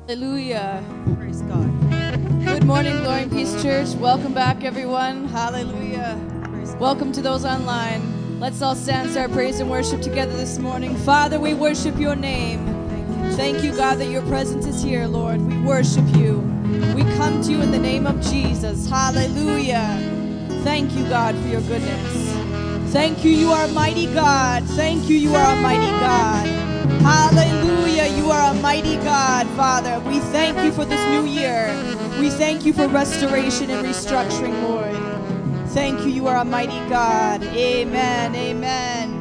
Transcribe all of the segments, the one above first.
Hallelujah. Praise God. Good morning, Glory and Peace Church. Welcome back, everyone. Hallelujah. Welcome to those online. Let's all stand, start praise and worship together this morning. Father, we worship your name. Thank you, God, that your presence is here, Lord. We worship you. We come to you in the name of Jesus. Hallelujah. Thank you, God, for your goodness. Thank you, you are a mighty God. Thank you, you are a mighty God. Hallelujah, you are a mighty God, Father. We thank you for this new year. We thank you for restoration and restructuring, Lord. Thank you, you are a mighty God. Amen, amen.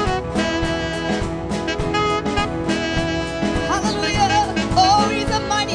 Hallelujah. Oh, he's a mighty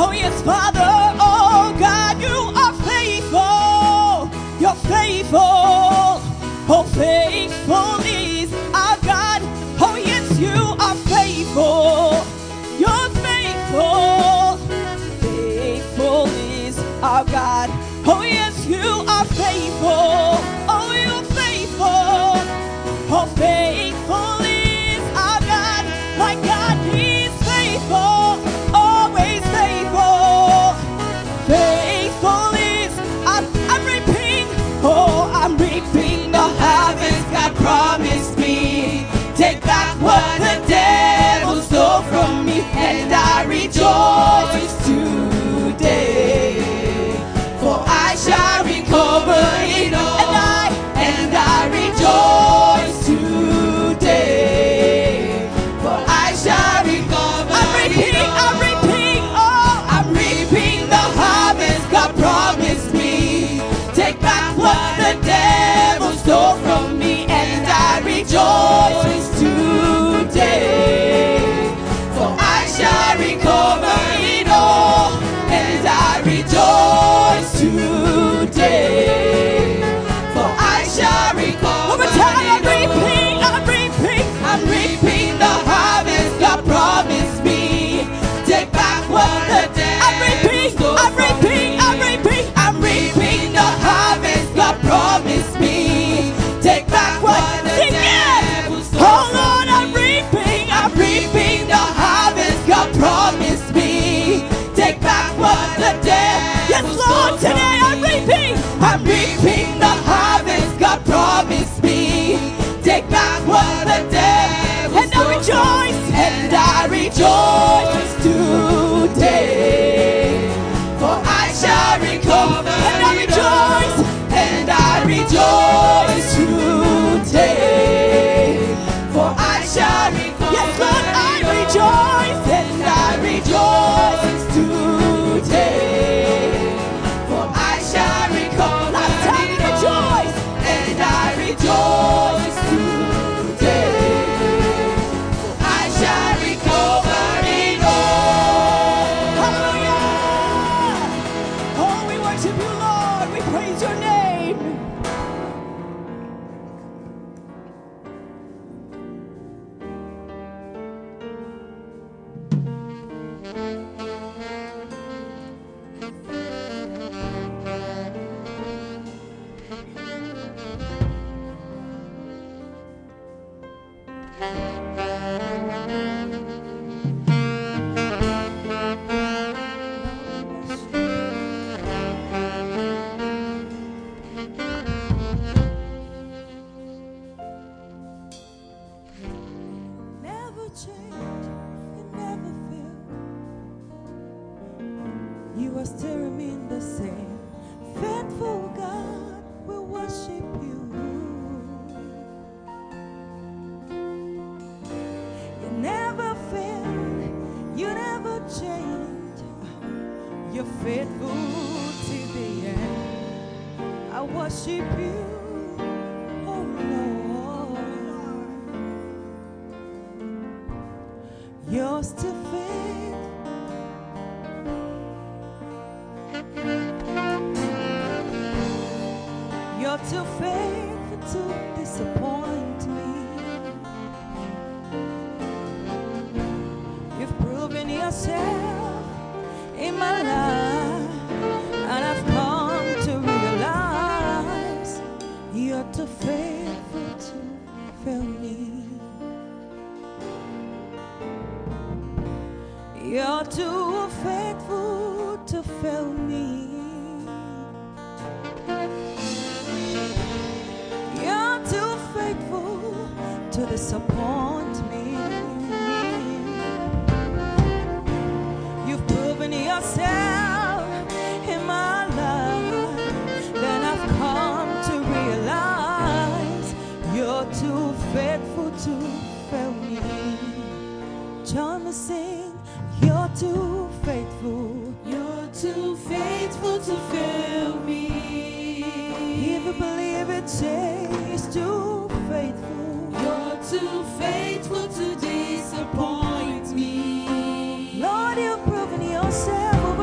Oh yes, Father, oh God, you are faithful. You're faithful. Oh, faithful is our God. Oh yes, you are faithful. You're faithful. Faithful is our God. Oh yes, you are faithful. Oh, you're faithful. Oh, faithful is our God. My God, He's faithful. Always faithful. Faithful is I'm reaping. Oh, I'm reaping the harvest God promised me. Take back what the devil stole from me, and I rejoice today. For I shall recover it all, and I rejoice today. For I shall recover it all. I'm reaping, oh, I'm reaping the harvest God promised me. Take back what the devil stole from me, and I rejoice today. For I shall recover it all, and I rejoice today. For I shall recover. One more time, I'm reaping the harvest God promised me. Take back what the devil stole from me. I'm reaping the harvest God promised me. Take back what the devil stole from me. Oh Lord, I'm reaping the harvest God promised me. Take back what the devil. Yes, Lord, today I'm reaping the harvest God promised me. Take back what the devil. And I rejoice today. For I shall recover. And I rejoice today. For I shall recover. Yes, Lord, I rejoice, and I rejoice today. For I shall recover. Last time, rejoice, and I rejoice today. For I shall recover it all. Hallelujah! Oh, we worship you, Lord. We praise your name. Never change, you never fail. You are still remain the same. Faithful God, we worship you. You never fail, you never change. You're faithful till the end. I worship you, oh Lord. You're still faithful. You're too faithful to disappoint me. You've proven yourself in my life, and I've come to realize you're too faithful to fail me. You're too faithful to fail me. You're too faithful to disappoint me. You've proven yourself in my life, then I've come to realize you're too faithful to fail me. Join me, sing. You're too faithful. You're too faithful to fail me. If you believe it, say it's too faithful. You're too faithful to disappoint me. Lord, you've proven yourself over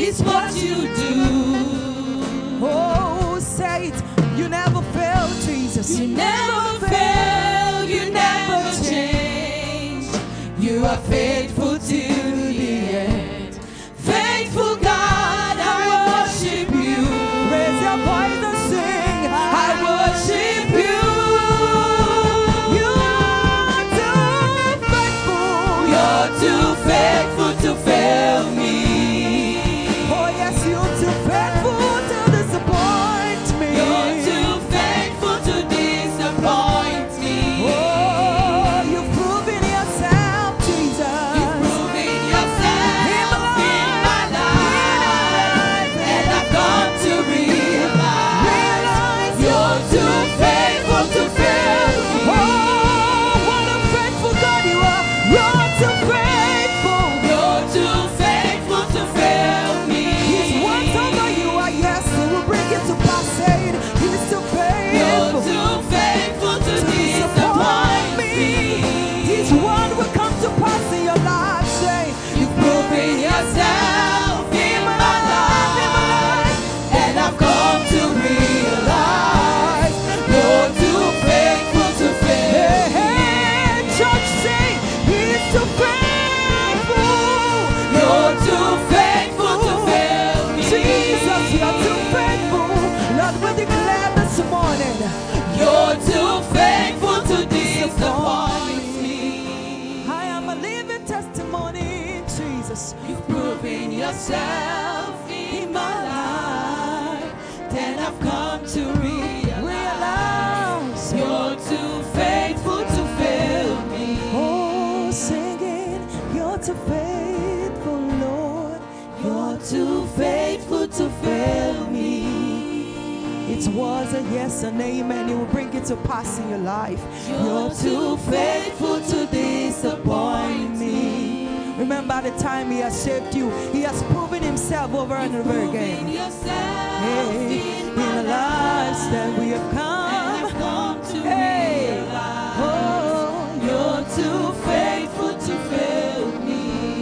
It's what you do. Oh, say it. You never fail, Jesus. You never fail. You never change. You are faithful to the end. Faithful God, I worship you. Raise your voice and sing. I worship you. You're too faithful. You're too faithful to fail me. Oh yes, you're too faithful to disappoint me. You're too faithful to disappoint me. Oh, you've proven yourself, Jesus. You've proven yourself in my life, and I've come to realize you're too faithful to fail me. Oh, what a faithful God you are. You're too faithful. You're too faithful to fail me. His words over you are yes, He will bring it to pass. Saying He's too You're faithful. too faithful to disappoint me. His word will come to pass in your life. Say You've proven yourself in my life, and I've come to realize you're too faithful to fail me. hey, church, say He's too faithful. You're too faithful to fail me. Jesus, you're too faithful. Lord, we declare this morning. You're too faithful to disappoint me. I am a living testimony, Jesus. You've proven yourself in my life, then I've come to realize you're too faithful to fail me. Oh, singing, you're too faithful, Lord. You're too faithful to fail me. It was a yes and amen. He will bring it to pass in your life. You're too faithful to disappoint me. Remember the time He has saved you. He has proven Himself over and over Proving again. yourself Hey, in in my the lives life, that we have and come. I've come to Hey, realize oh, you're too faithful to fail me.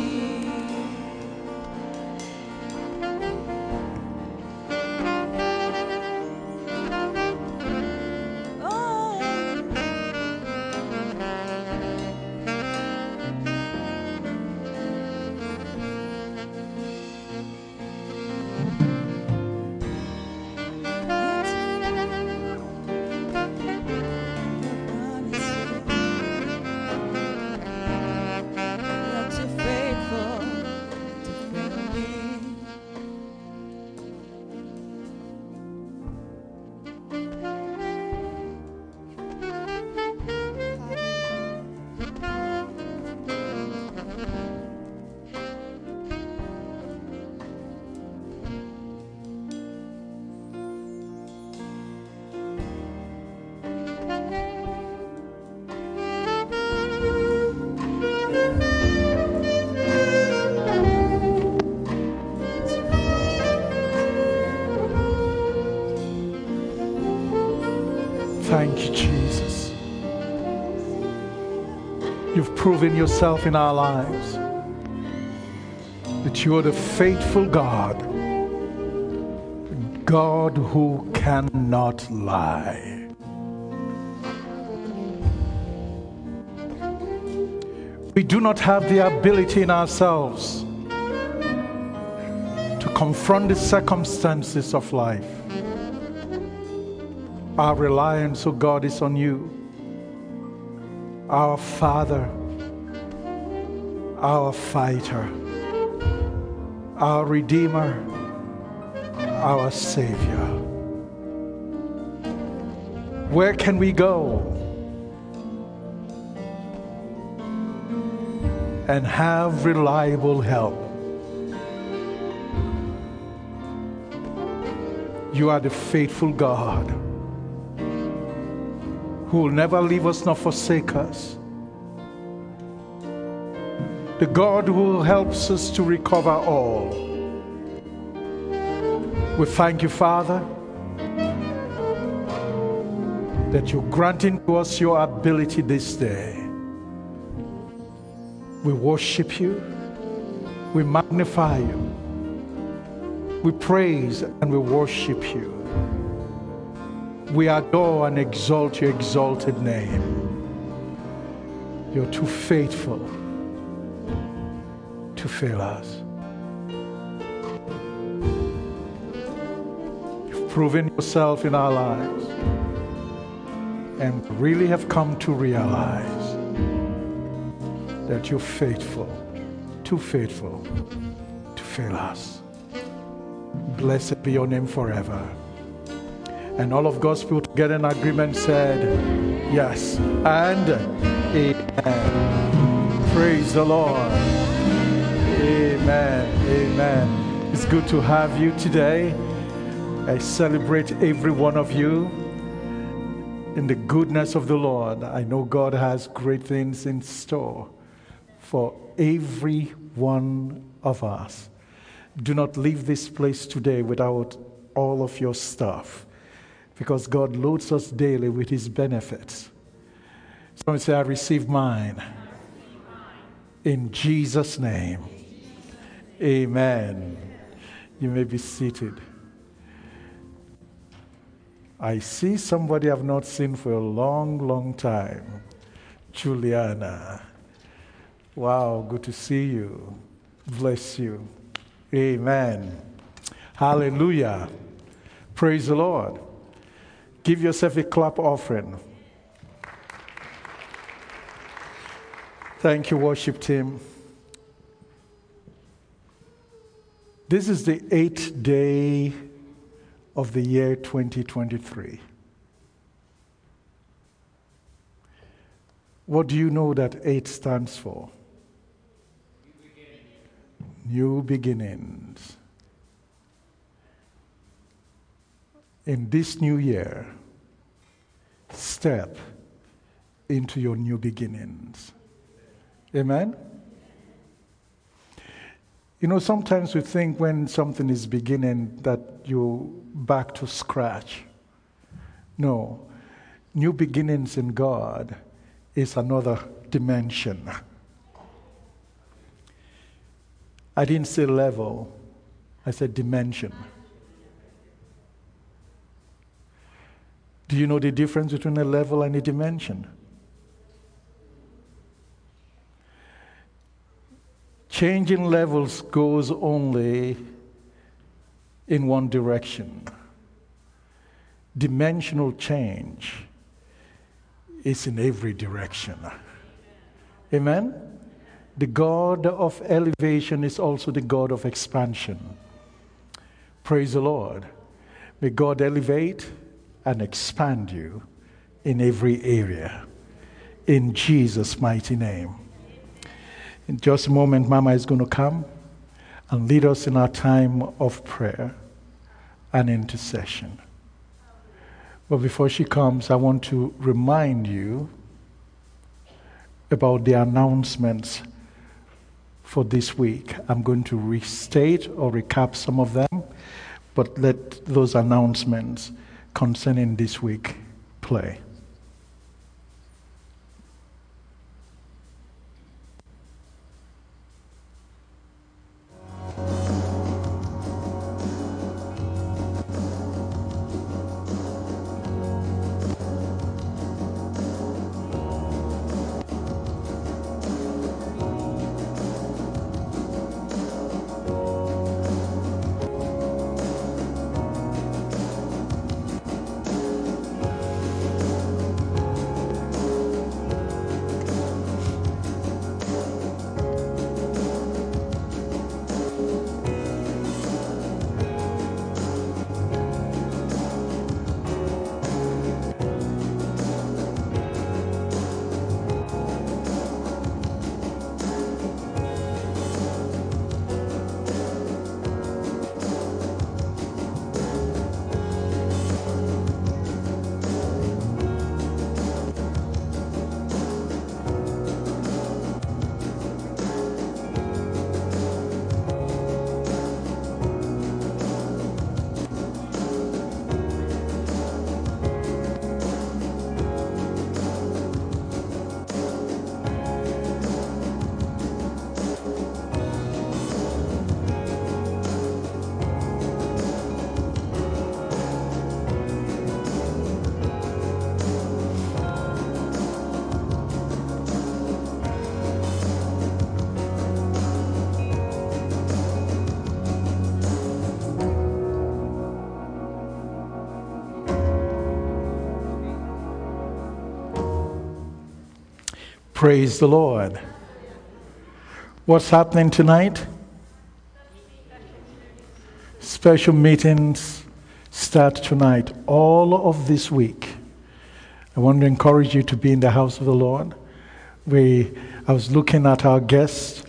You're too faithful to fail me. Thank you, Jesus. You've proven yourself in our lives that you are the faithful God, God who cannot lie. We do not have the ability in ourselves to confront the circumstances of life. Our reliance, oh God, is on you, our Father, our fighter, our Redeemer, our Savior. Where can we go and have reliable help? You are the faithful God who will never leave us nor forsake us. The God who helps us to recover all. We thank you, Father, that you're granting to us your ability this day. We worship you, we magnify you, We praise and we worship you. We adore and exalt your exalted name. You're too faithful to fail us. You've proven yourself in our lives and really have come to realize that you're faithful, too faithful to fail us. Blessed be your name forever. And all of God's people together in agreement said, yes and amen. Praise the Lord. Amen. Amen. It's good to have you today. I celebrate every one of you in the goodness of the Lord. I know God has great things in store for every one of us. Do not leave this place today without all of your stuff, because God loads us daily with his benefits. Someone say, I receive mine. In Jesus' name. Amen. You may be seated. I see somebody I've not seen for a long, long time. Juliana. Wow, good to see you. Bless you. Amen. Hallelujah. Praise the Lord. Give yourself a clap offering. Thank you, worship team. This is the 8th day of the year 2023. What do you know that 8 stands for? New beginnings. In this new year, step into your new beginnings. Amen? You know, sometimes we think when something is beginning that you're back to scratch. No. New beginnings in God is another dimension. I didn't say level, I said dimension. Do you know the difference between a level and a dimension? Changing levels goes only in one direction. Dimensional change is in every direction. Amen? The God of elevation is also the God of expansion. Praise the Lord. May God elevate and expand you in every area. In Jesus' mighty name. In just a moment, Mama is going to come and lead us in our time of prayer and intercession. But before she comes, I want to remind you about the announcements for this week. I'm going to restate or recap some of them, but let those announcements concerning this week play. Praise the Lord. What's happening tonight? Special meetings start tonight, all of this week. I want to encourage you to be in the house of the Lord. I was looking at our guests,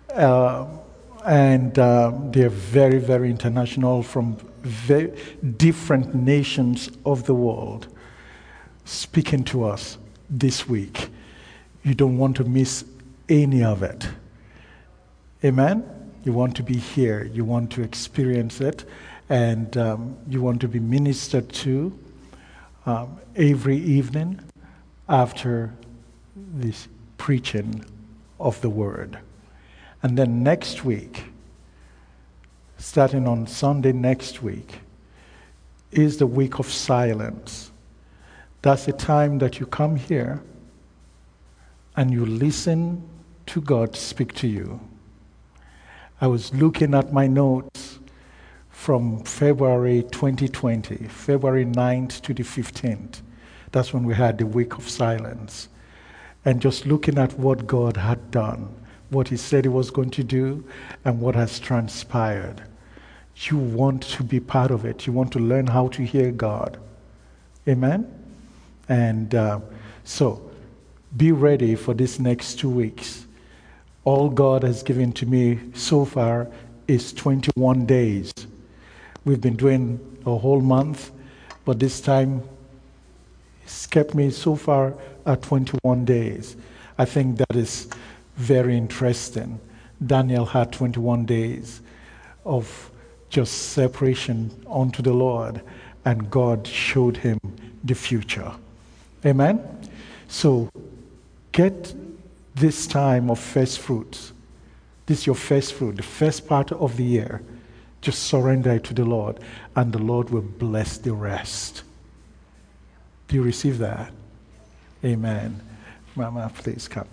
and they're very, very international from very different nations of the world speaking to us this week. You don't want to miss any of it. Amen? You want to be here. You want to experience it. And you want to be ministered to every evening after this preaching of the word. And then next week, starting on Sunday next week, is the week of silence. That's the time that you come here and you listen to God speak to you. I was looking at my notes from February 2020, February 9th to the 15th. That's when we had the week of silence. And just looking at what God had done, what he said he was going to do, and what has transpired. You want to be part of it. You want to learn how to hear God. Amen? And so, be ready for this next 2 weeks. All God has given to me so far is 21 days. We've been doing a whole month, but this time it's kept me so far at 21 days. I think that is very interesting. Daniel had 21 days of just separation unto the Lord, and God showed him the future. Amen? So, get this time of first fruits. This is your first fruit, the first part of the year. Just surrender it to the Lord, and the Lord will bless the rest. Do you receive that? Amen. Mama, please come.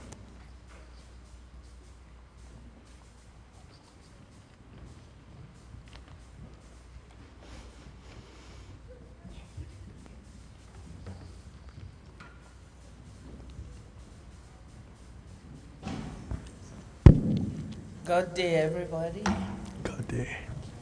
God day, everybody. God day.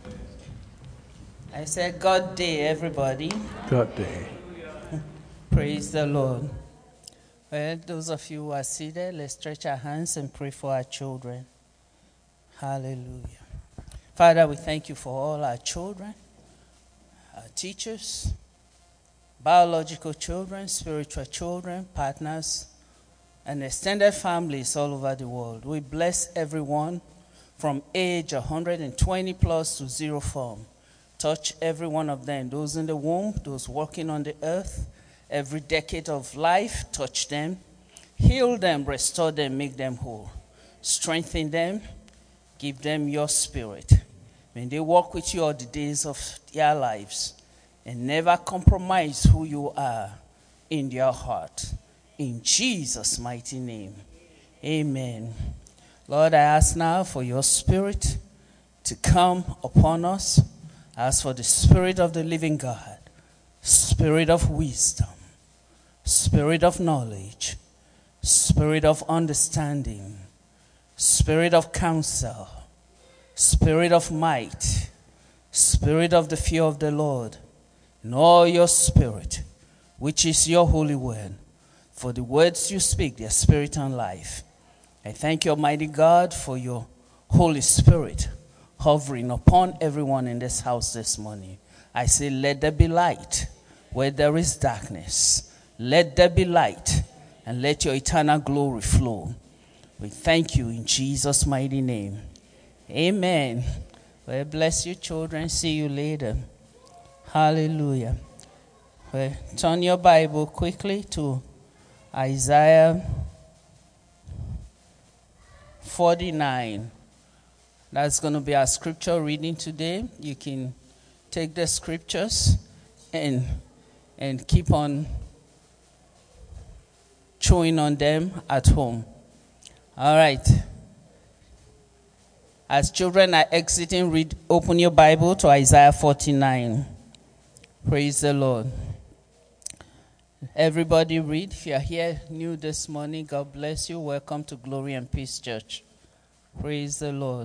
I said God day, everybody. God day. Praise the Lord. Well, those of you who are seated, let's stretch our hands and pray for our children. Hallelujah. Father, we thank you for all our children, our teachers, biological children, spiritual children, partners, and extended families all over the world. We bless everyone from age 120 plus to zero form. Touch every one of them, those in the womb, those walking on the earth, every decade of life, touch them, heal them, restore them, make them whole. Strengthen them, give them your spirit. May they walk with you all the days of their lives and never compromise who you are in their heart. In Jesus' mighty name, amen. Lord, I ask now for your spirit to come upon us. I ask for the spirit of the living God, spirit of wisdom, spirit of knowledge, spirit of understanding, spirit of counsel, spirit of might, spirit of the fear of the Lord, and all your spirit, which is your holy word. For the words you speak, their spirit and life. I thank you, Almighty God, for your Holy Spirit hovering upon everyone in this house this morning. I say, let there be light where there is darkness. Let there be light, and let your eternal glory flow. We thank you in Jesus' mighty name. Amen. Well, bless you, children. See you later. Hallelujah. Well, turn your Bible quickly to Isaiah 49. That's going to be our scripture reading today. You can take the scriptures and keep on chewing on them at home. All right. As children are exiting, open your Bible to Isaiah 49. Praise the Lord. Everybody read. If you are here new this morning, God bless you. Welcome to Glory and Peace Church. Praise the Lord.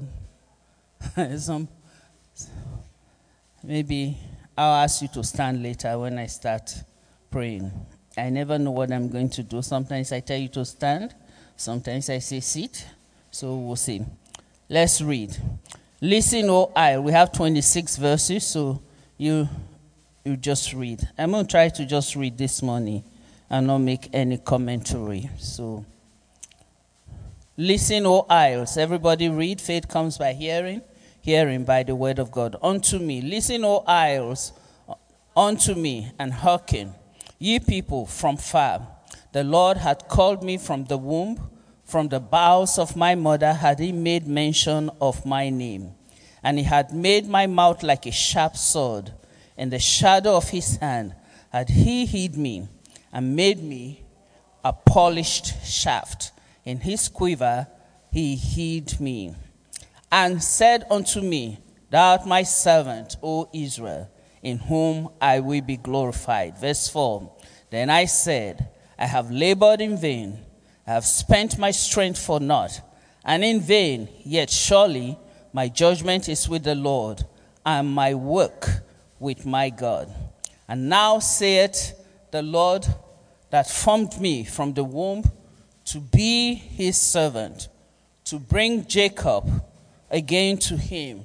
Maybe I'll ask you to stand later when I start praying. I never know what I'm going to do. Sometimes I tell you to stand. Sometimes I say sit. So we'll see. Let's read. Listen, O Isle. We have 26 verses, so you just read. I'm going to try to just read this morning and not make any commentary. So, listen, O isles. Everybody read. Faith comes by hearing, hearing by the word of God. Unto me. Listen, O isles, unto me, and hearken, ye people from far. The Lord had called me from the womb. From the bowels of my mother had he made mention of my name. And he had made my mouth like a sharp sword. In the shadow of his hand had he hid me, and made me a polished shaft. In his quiver he hid me, and said unto me, Thou art my servant, O Israel, in whom I will be glorified. Verse 4, Then I said, I have labored in vain, I have spent my strength for naught, and in vain, yet surely my judgment is with the Lord, and my work with my God. And now saith the Lord that formed me from the womb to be his servant, to bring Jacob again to him.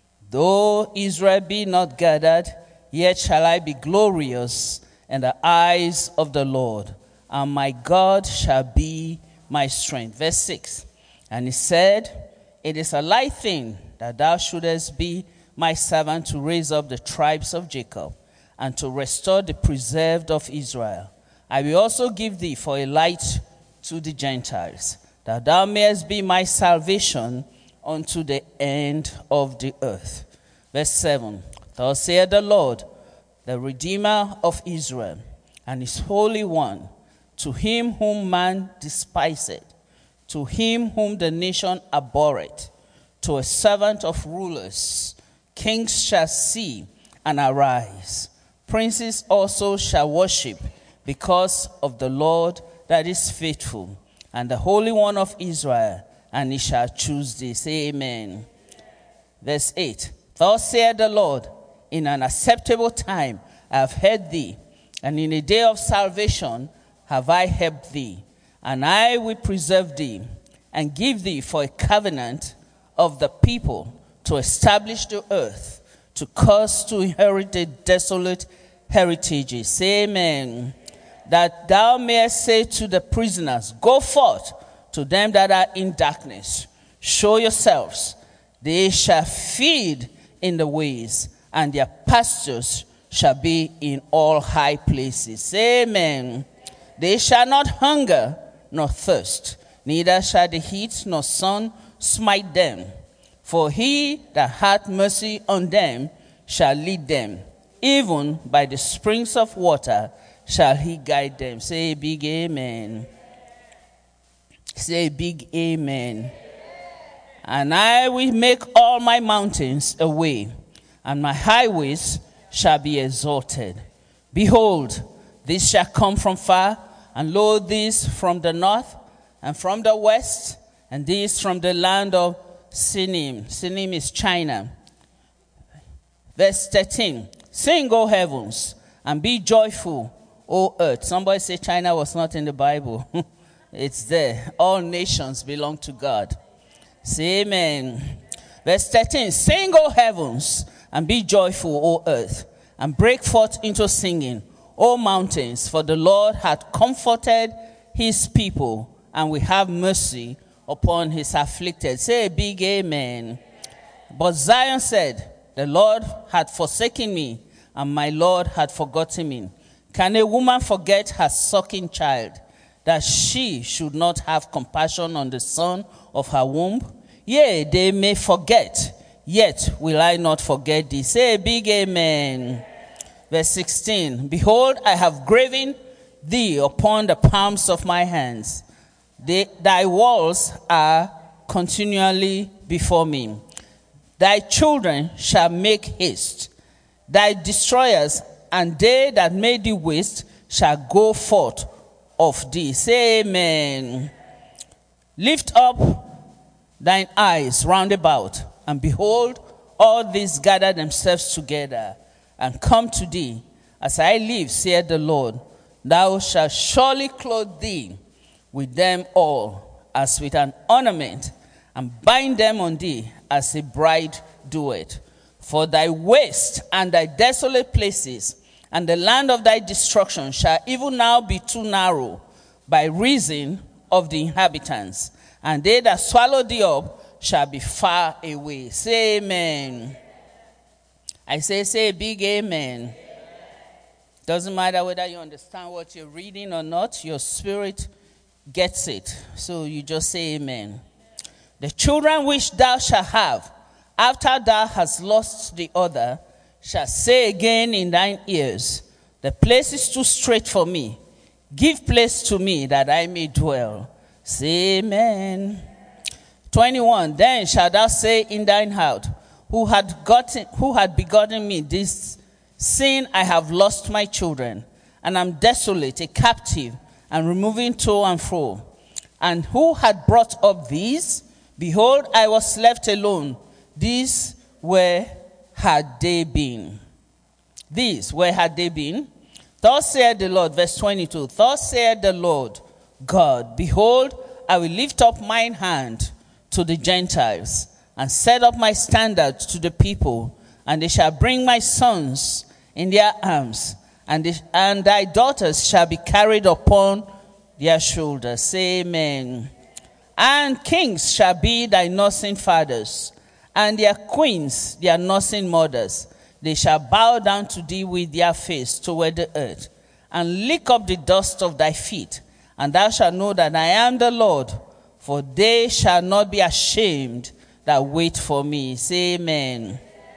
Though Israel be not gathered, yet shall I be glorious in the eyes of the Lord, and my God shall be my strength. Verse 6, And he said, It is a light thing that thou shouldest be my servant to raise up the tribes of Jacob, and to restore the preserved of Israel. I will also give thee for a light to the Gentiles, that thou mayest be my salvation unto the end of the earth. Verse 7, Thus saith the Lord, the Redeemer of Israel, and his Holy One, to him whom man despiseth, to him whom the nation abhorreth, to a servant of rulers, kings shall see and arise. Princes also shall worship, because of the Lord that is faithful, and the Holy One of Israel, and he shall choose this. Amen. Verse 8, Thus saith the Lord, in an acceptable time I have heard thee, and in a day of salvation have I helped thee. And I will preserve thee, and give thee for a covenant of the people, to establish the earth, to cause to inherit the desolate heritages. Amen. That thou mayest say to the prisoners, Go forth. To them that are in darkness, show yourselves. They shall feed in the ways, and their pastures shall be in all high places. Amen. They shall not hunger nor thirst, neither shall the heat nor sun smite them. For he that hath mercy on them shall lead them, even by the springs of water shall he guide them. Say a big amen. Say a big amen. And I will make all my mountains a way, and my highways shall be exalted. Behold, this shall come from far, and lo, this from the north, and from the west, and this from the land of Sinim. Sinim is China. Verse 13. Sing, O heavens, and be joyful, O earth. Somebody say China was not in the Bible. It's there. All nations belong to God. Say amen. Verse 13. Sing, O heavens, and be joyful, O earth, and break forth into singing, O mountains, for the Lord hath comforted his people, and will have mercy upon his afflicted. Say a big amen. But Zion said, The Lord had forsaken me, and my Lord had forgotten me. Can a woman forget her sucking child, that she should not have compassion on the son of her womb? Yea, they may forget, yet will I not forget thee. Say a big amen. Verse 16, Behold, I have graven thee upon the palms of my hands. Thy walls are continually before me. Thy children shall make haste. Thy destroyers and they that made thee waste shall go forth of thee. Say amen. Lift up thine eyes round about, and behold, all these gather themselves together, and come to thee. As I live, saith the Lord, thou shalt surely clothe thee with them all, as with an ornament, and bind them on thee, as a bride doeth. For thy waste and thy desolate places, and the land of thy destruction shall even now be too narrow by reason of the inhabitants, and they that swallow thee up shall be far away. Say amen. I say a big amen. Doesn't matter whether you understand what you're reading or not, your spirit gets it. So you just say amen. The children which thou shalt have, after thou hast lost the other, shall say again in thine ears, the place is too strait for me. Give place to me that I may dwell. Say amen. 21, then shalt thou say in thine heart, who had begotten me this sin, I have lost my children, and am desolate, a captive, and removing to and fro. And who had brought up these? Behold, I was left alone. These where had they been? These where had they been? Thus saith the Lord, verse 22. Thus saith the Lord God, behold, I will lift up mine hand to the Gentiles, and set up my standard to the people, and they shall bring my sons in their arms, and thy daughters shall be carried upon their shoulders. Say amen. And kings shall be thy nursing fathers, and their queens their nursing mothers. They shall bow down to thee with their face toward the earth, and lick up the dust of thy feet. And thou shalt know that I am the Lord, for they shall not be ashamed that wait for me. Say amen.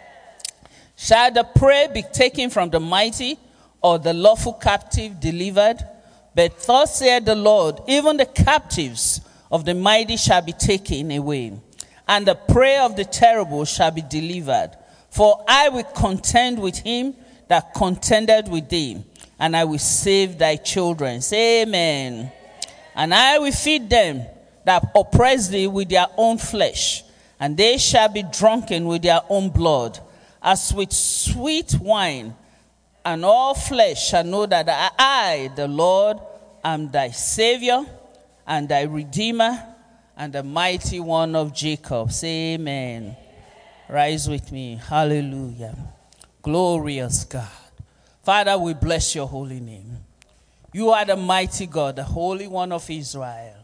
Shall the prey be taken from the mighty, or the lawful captive delivered? But thus saith the Lord, even the captives of the mighty shall be taken away, and the prey of the terrible shall be delivered. For I will contend with him that contended with thee, and I will save thy children. Say amen. And I will feed them that oppress thee with their own flesh, and they shall be drunken with their own blood, as with sweet wine. And all flesh shall know that I, the Lord, am thy Savior, and thy Redeemer, and the mighty one of Jacob. Say amen. Rise with me. Hallelujah. Glorious God. Father, we bless your holy name. You are the mighty God, the Holy One of Israel.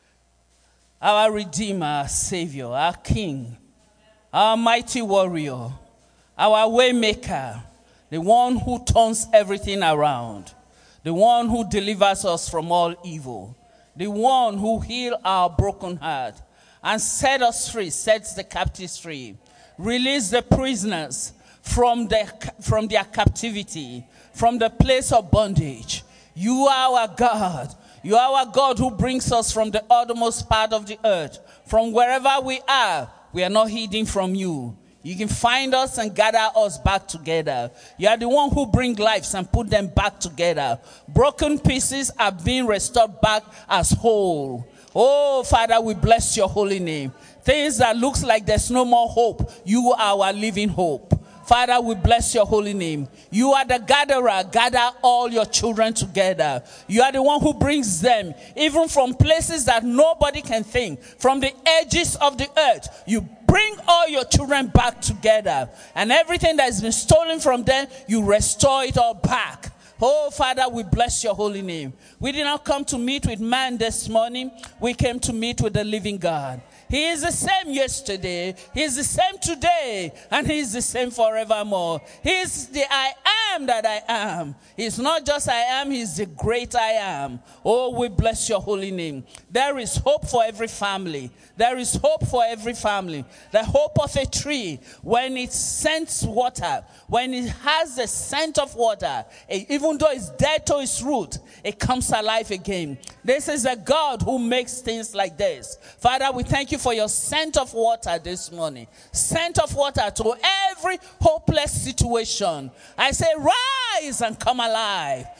Our Redeemer, our Savior, our King, our mighty warrior, our Waymaker, the one who turns everything around, the one who delivers us from all evil, the one who heals our broken heart and set us free, sets the captives free, release the prisoners from their captivity, from the place of bondage. You are our God. You are our God who brings us from the uttermost part of the earth. From wherever we are not hidden from you. You can find us and gather us back together. You are the one who brings lives and put them back together. Broken pieces are being restored back as whole. Oh, Father, we bless your holy name. Things that looks like there's no more hope, you are our living hope. Father, we bless your holy name. You are the gatherer. Gather all your children together. You are the one who brings them, even from places that nobody can think, from the edges of the earth. You bring all your children back together. And everything that has been stolen from them, you restore it all back. Oh, Father, we bless your holy name. We did not come to meet with man this morning. We came to meet with the living God. He is the same yesterday, he is the same today, and he is the same forevermore. He is the I am that I am. He's not just I am, he's the great I am. Oh, we bless your holy name. There is hope for every family. There is hope for every family. The hope of a tree, when it scents water, when it has the scent of water, even though it's dead to its root, it comes alive again. This is a God who makes things like this. Father, we thank you for your scent of water this morning. Scent of water to every hopeless situation. I say, rise and come alive.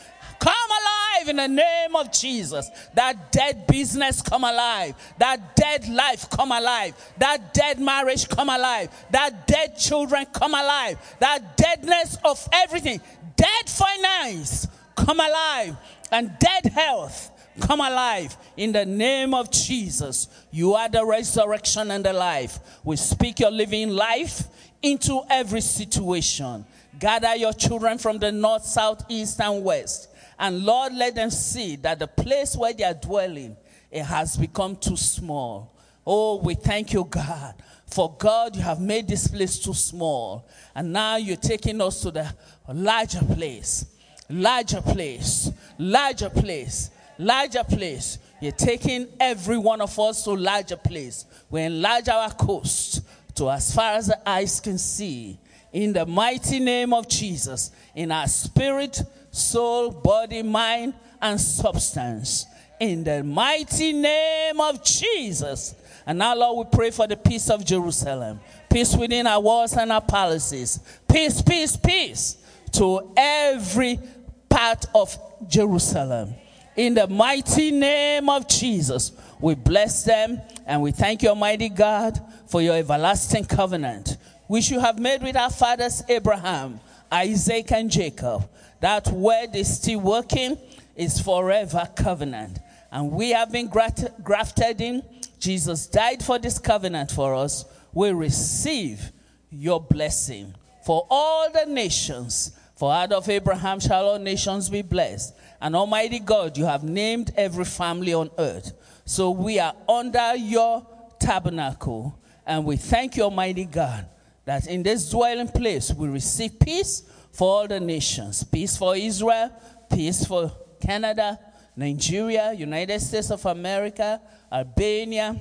come alive in the name of Jesus. That dead business come alive. That dead life come alive. That dead marriage come alive. That dead children come alive. That deadness of everything, dead finance come alive, and dead health come alive in the name of Jesus. You are the resurrection and the life. We speak your living life into every situation. Gather your children from the north, south, east, and west. And Lord, let them see that the place where they are dwelling, it has become too small. Oh, we thank you, God. For God, you have made this place too small. And now you're taking us to the larger place. Larger place. Larger place. Larger place. You're taking every one of us to larger place. We enlarge our coast to as far as the eyes can see. In the mighty name of Jesus, in our spirit, soul, body, mind, and substance. In the mighty name of Jesus. And now, Lord, we pray for the peace of Jerusalem. Peace within our walls and our palaces. Peace, peace, peace to every part of Jerusalem. In the mighty name of Jesus, we bless them and we thank you, Almighty God, for your everlasting covenant, which you have made with our fathers Abraham, Isaac, and Jacob. That word is still working, is forever covenant. And we have been grafted in. Jesus died for this covenant for us. We receive your blessing for all the nations. For out of Abraham shall all nations be blessed. And Almighty God, you have named every family on earth. So we are under your tabernacle. And we thank you, Almighty God, that in this dwelling place we receive peace for all the nations. Peace for Israel, peace for Canada, Nigeria, United States of America, Albania,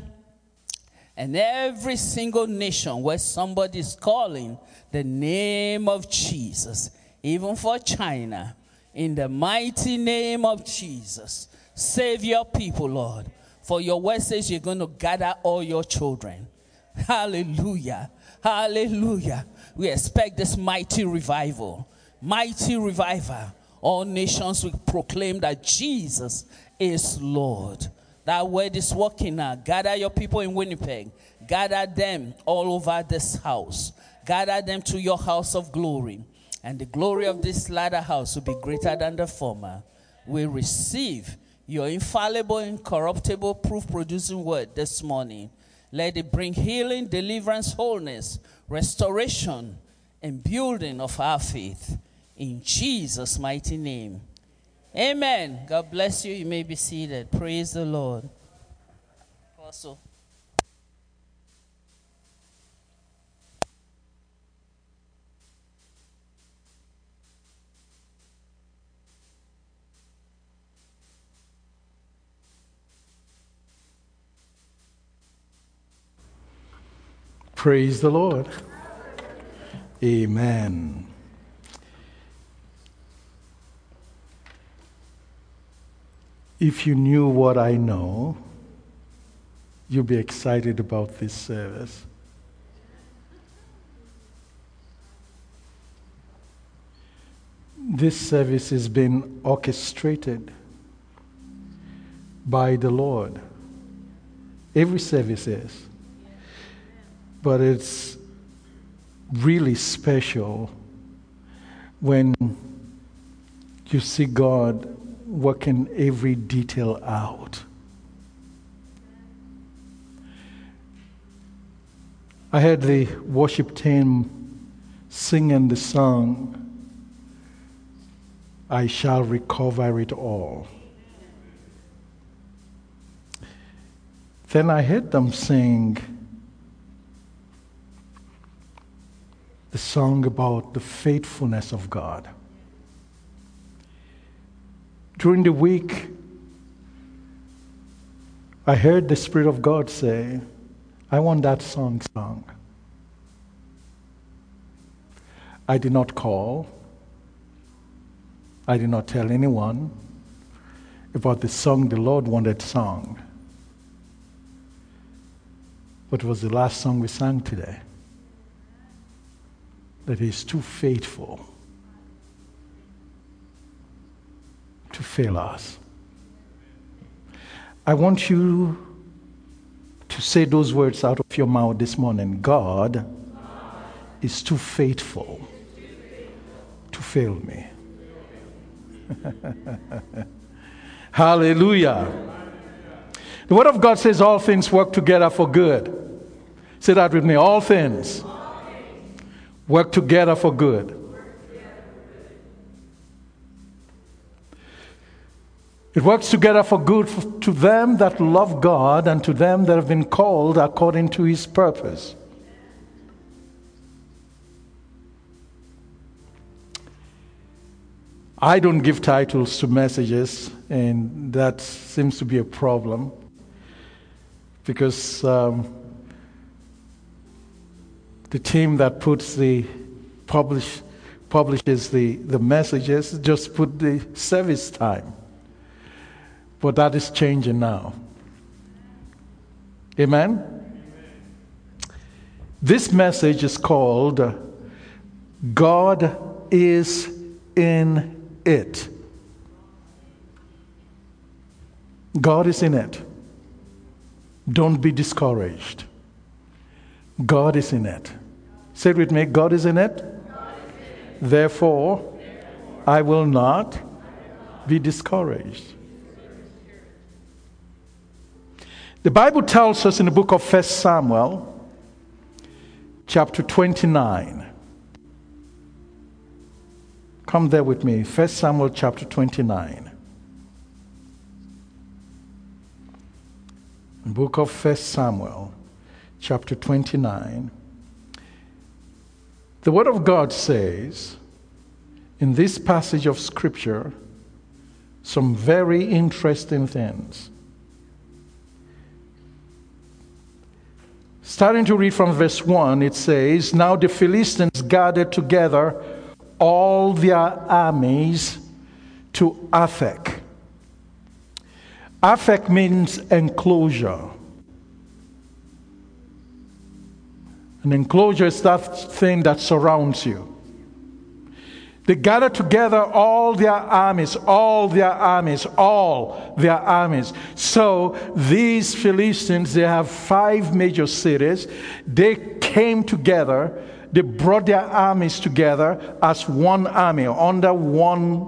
and every single nation where somebody is calling the name of Jesus. Even for China, in the mighty name of Jesus. Save your people, Lord. For your word says you're going to gather all your children. Hallelujah. Hallelujah. We expect this mighty revival. Mighty revival. All nations will proclaim that Jesus is Lord. That word is working now. Gather your people in Winnipeg. Gather them all over this house. Gather them to your house of glory. And the glory of this latter house will be greater than the former. We receive your infallible, incorruptible, proof-producing word this morning. Let it bring healing, deliverance, wholeness, restoration, and building of our faith. In Jesus' mighty name. Amen. God bless you. You may be seated. Praise the Lord. Apostle. Praise the Lord. Amen. If you knew what I know, you'd be excited about this service. This service has been orchestrated by the Lord. Every service is. But it's really special when you see God working every detail out. I heard the worship team singing the song, I Shall Recover It All. Then I heard them sing the song about the faithfulness of God. During the week, I heard the Spirit of God say, I want that song sung. I did not call. I did not tell anyone about the song the Lord wanted sung. But it was the last song we sang today. That He is too faithful to fail us. I want you to say those words out of your mouth this morning. God is too faithful to fail me. Hallelujah. The Word of God says all things work together for good. Say that with me. All things work together for good. It works together for good to them that love God and to them that have been called according to His purpose. I don't give titles to messages, and that seems to be a problem because the team that publishes the messages just put the service time. But that is changing now. Amen? This message is called God is in it. God is in it. Don't be discouraged. God is in it. Say it with me. God is in it. Therefore, I will not be discouraged. The Bible tells us in the book of 1 Samuel, chapter 29. Come there with me. 1 Samuel chapter 29. The book of 1 Samuel chapter 29. The Word of God says, in this passage of Scripture, some very interesting things. Starting to read from verse 1, it says, Now the Philistines gathered together all their armies to Aphek. Aphek means enclosure. An enclosure is that thing that surrounds you. They gathered together all their armies. So these Philistines, they have 5 major cities. They came together. They brought their armies together as one army, under one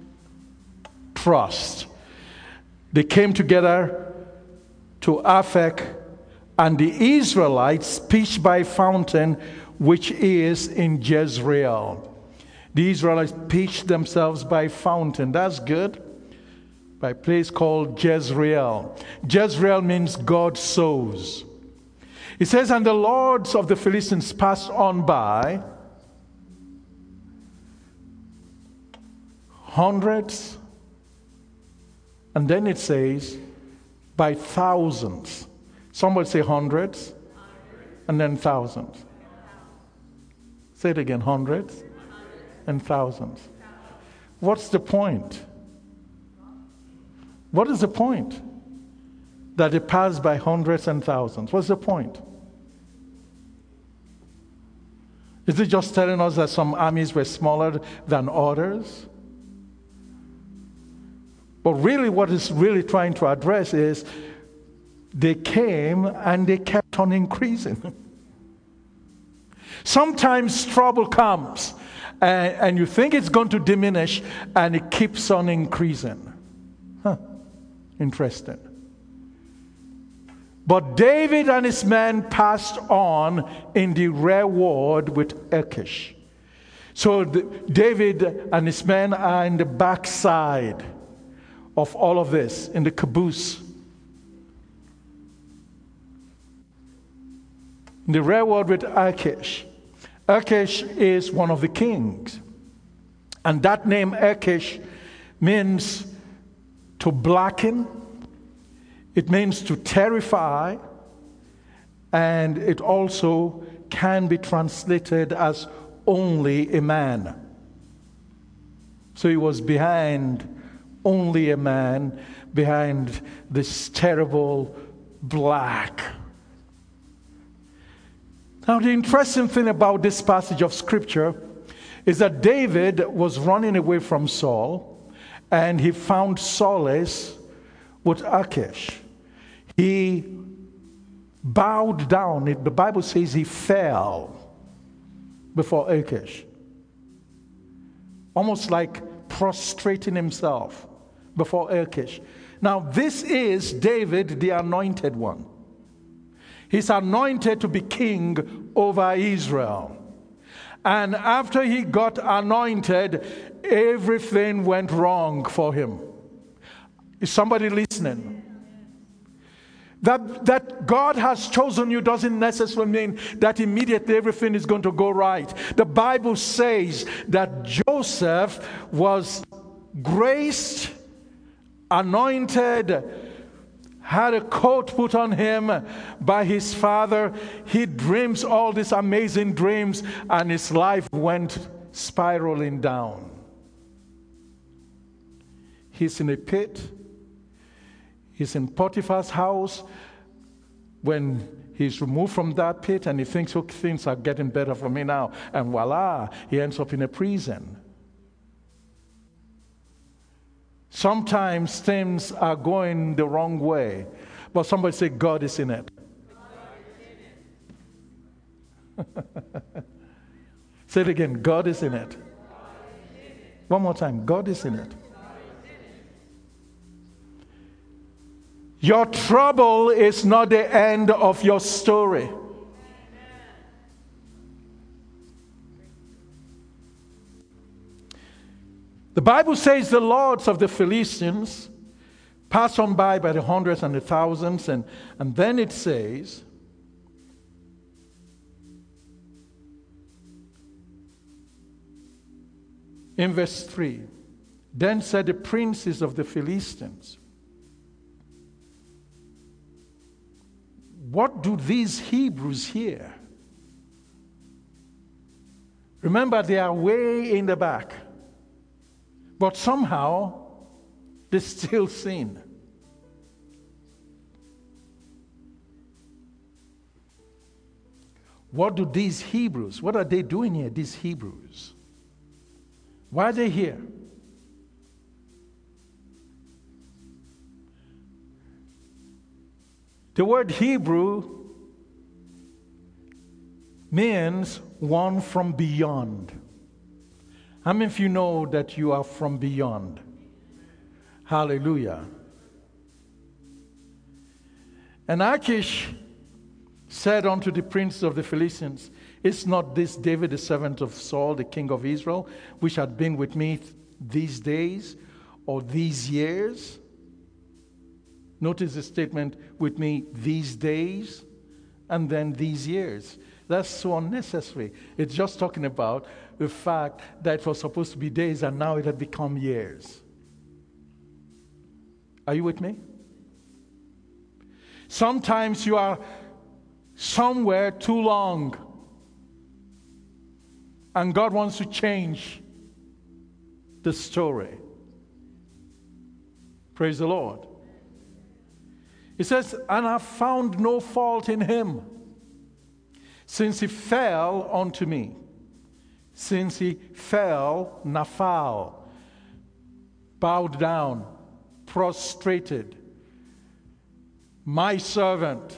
trust. They came together to Aphek, and the Israelites pitched by a fountain, which is in Jezreel. The Israelites pitched themselves by a fountain. That's good. By a place called Jezreel. Jezreel means God sows. It says, and the lords of the Philistines passed on by hundreds, and then it says by thousands. Somebody say hundreds, and then thousands. Say it again, hundreds and thousands. What's the point? What is the point? That it passed by hundreds and thousands. What's the point? Is it just telling us that some armies were smaller than others? But really what it's really trying to address is they came and they kept on increasing. Sometimes trouble comes and you think it's going to diminish and it keeps on increasing. Interesting. But David and his men passed on in the rearward with Achish. So David and his men are in the backside of all of this, in the caboose. In the rearward with Achish. Achish is one of the kings. And that name Achish means to blacken. It means to terrify, and it also can be translated as only a man. So he was behind only a man, behind this terrible black. Now the interesting thing about this passage of Scripture is that David was running away from Saul, and he found solace with Achish. He bowed down. The Bible says he fell before Achish, almost like prostrating himself before Achish. Now, this is David, the anointed one. He's anointed to be king over Israel. And after he got anointed, everything went wrong for him. Is somebody listening? That God has chosen you doesn't necessarily mean that immediately everything is going to go right. The Bible says that Joseph was graced, anointed, had a coat put on him by his father. He dreams all these amazing dreams, and his life went spiraling down. He's in a pit. He's in Potiphar's house. When he's removed from that pit and he thinks, okay, things are getting better for me now, and voila, he ends up in a prison. Sometimes things are going the wrong way, but somebody say, God is in it. Say it again, God is in it. One more time, God is in it. Your trouble is not the end of your story. The Bible says the lords of the Philistines passed on by the hundreds and the thousands, and then it says, in verse 3, then said the princes of the Philistines, what do these Hebrews here? Remember, they are way in the back. But somehow, they still sin. What do these Hebrews, what are they doing here, these Hebrews? Why are they here? The word Hebrew means one from beyond. How many of you know that you are from beyond? Hallelujah. And Achish said unto the prince of the Philistines, is not this David the servant of Saul, the king of Israel, which had been with me these days or these years? Notice the statement, with me these days and then these years. That's so unnecessary. It's just talking about the fact that it was supposed to be days and now it had become years. Are you with me? Sometimes you are somewhere too long and God wants to change the story. Praise the Lord. He says, and I found no fault in him, since he fell unto me. Since he fell, nafal, bowed down, prostrated, my servant.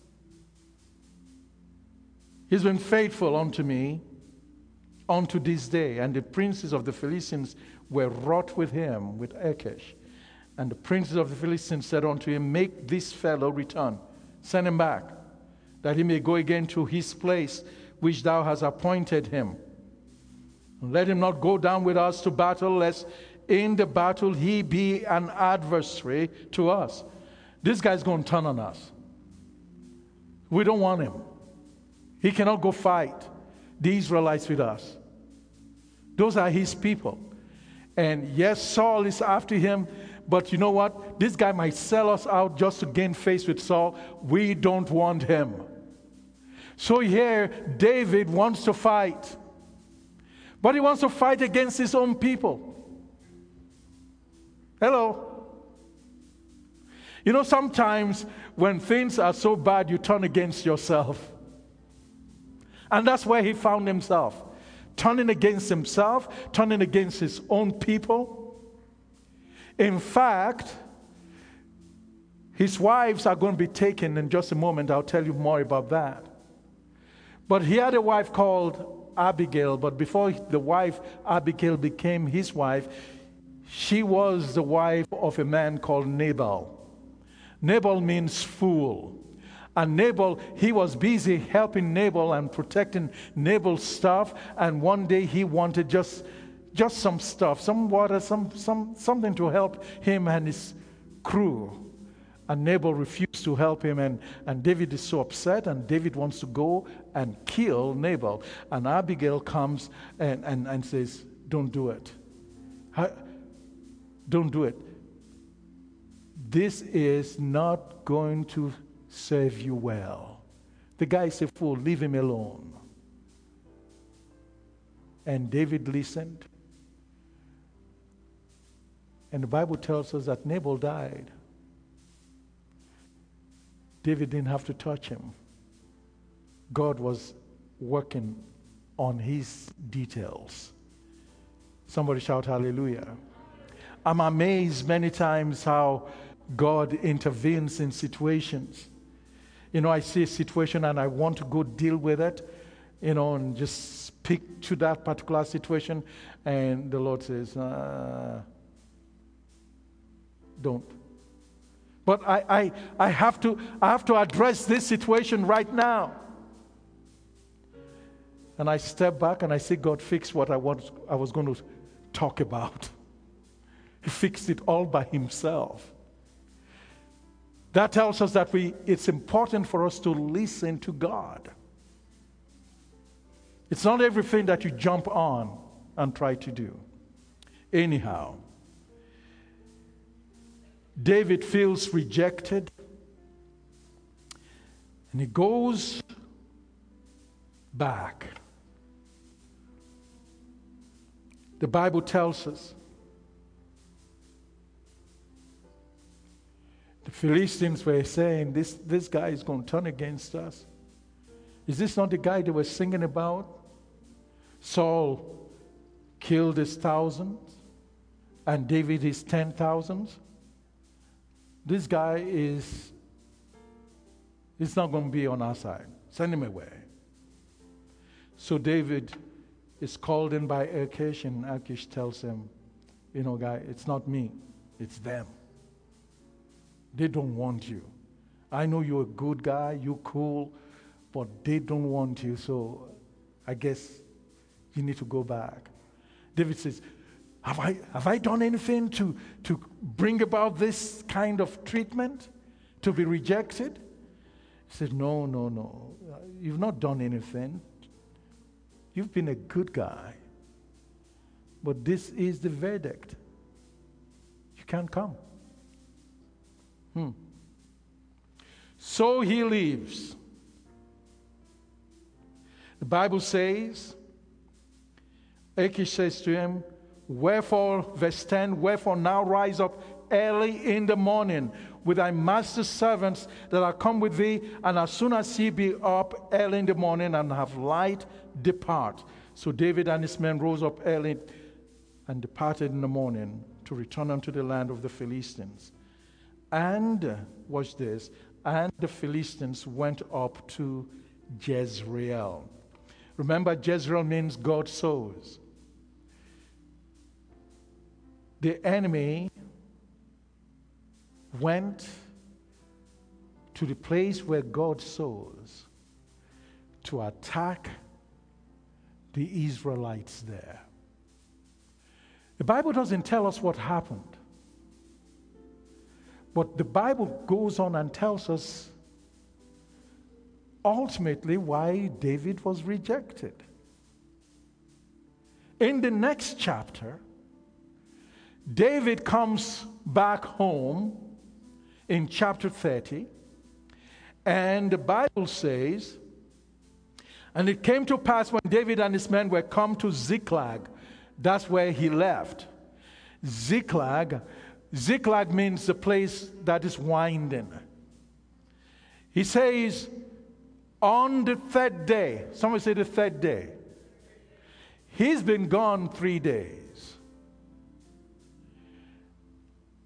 He's been faithful unto me unto this day. And the princes of the Philistines were wroth with him, with Achish. And the princes of the Philistines said unto him, make this fellow return, send him back, that he may go again to his place which thou hast appointed him. And let him not go down with us to battle, lest in the battle he be an adversary to us. This guy's going to turn on us. We don't want him. He cannot go fight the Israelites with us. Those are his people. And yes, Saul is after him, but you know what? This guy might sell us out just to gain face with Saul. We don't want him. So here, David wants to fight. But he wants to fight against his own people. Hello. You know, sometimes when things are so bad, you turn against yourself. And that's where he found himself. Turning against himself, turning against his own people. In fact, his wives are going to be taken in just a moment. I'll tell you more about that. But he had a wife called Abigail, but before the wife Abigail became his wife, she was the wife of a man called Nabal. Nabal means fool. And Nabal, he was busy helping Nabal and protecting Nabal's stuff, and one day he wanted just some stuff, some water, something to help him and his crew. And Nabal refused to help him, and David is so upset, and David wants to go and kill Nabal. And Abigail comes and says, don't do it. Don't do it. This is not going to serve you well. The guy is a fool. Leave him alone. And David listened. And the Bible tells us that Nabal died. David didn't have to touch him. God was working on his details. Somebody shout hallelujah. I'm amazed many times how God intervenes in situations. I see a situation and I want to go deal with it, and just speak to that particular situation, and the Lord says, don't. But I have to address this situation right now. And I step back and I say, God, fix what I was going to talk about. He fixed it all by himself. That tells us that it's important for us to listen to God. It's not everything that you jump on and try to do. Anyhow, David feels rejected, and he goes back. The Bible tells us the Philistines were saying, this guy is going to turn against us. Is this not the guy they were singing about? Saul killed his thousands and David his 10,000s. This guy is not going to be on our side. Send him away. So David is called in by Achish, and Achish tells him, guy, it's not me, it's them. They don't want you. I know you're a good guy, you're cool, but they don't want you, so I guess you need to go back. David says, have I done anything to bring about this kind of treatment? To be rejected? He said, no. You've not done anything. You've been a good guy. But this is the verdict. You can't come. So he leaves. The Bible says, Achish says to him, wherefore, verse 10, wherefore now rise up early in the morning with thy master's servants that are come with thee, and as soon as he be up early in the morning and have light, depart. So David and his men rose up early and departed in the morning to return unto the land of the Philistines. And, watch this, and the Philistines went up to Jezreel. Remember, Jezreel means God sows. The enemy went to the place where God sows to attack the Israelites there. The Bible doesn't tell us what happened, but the Bible goes on and tells us ultimately why David was rejected. In the next chapter, David comes back home in chapter 30, and the Bible says, and it came to pass when David and his men were come to Ziklag, that's where he left. Ziklag means the place that is winding. He says, on the third day, somebody say the third day, he's been gone 3 days.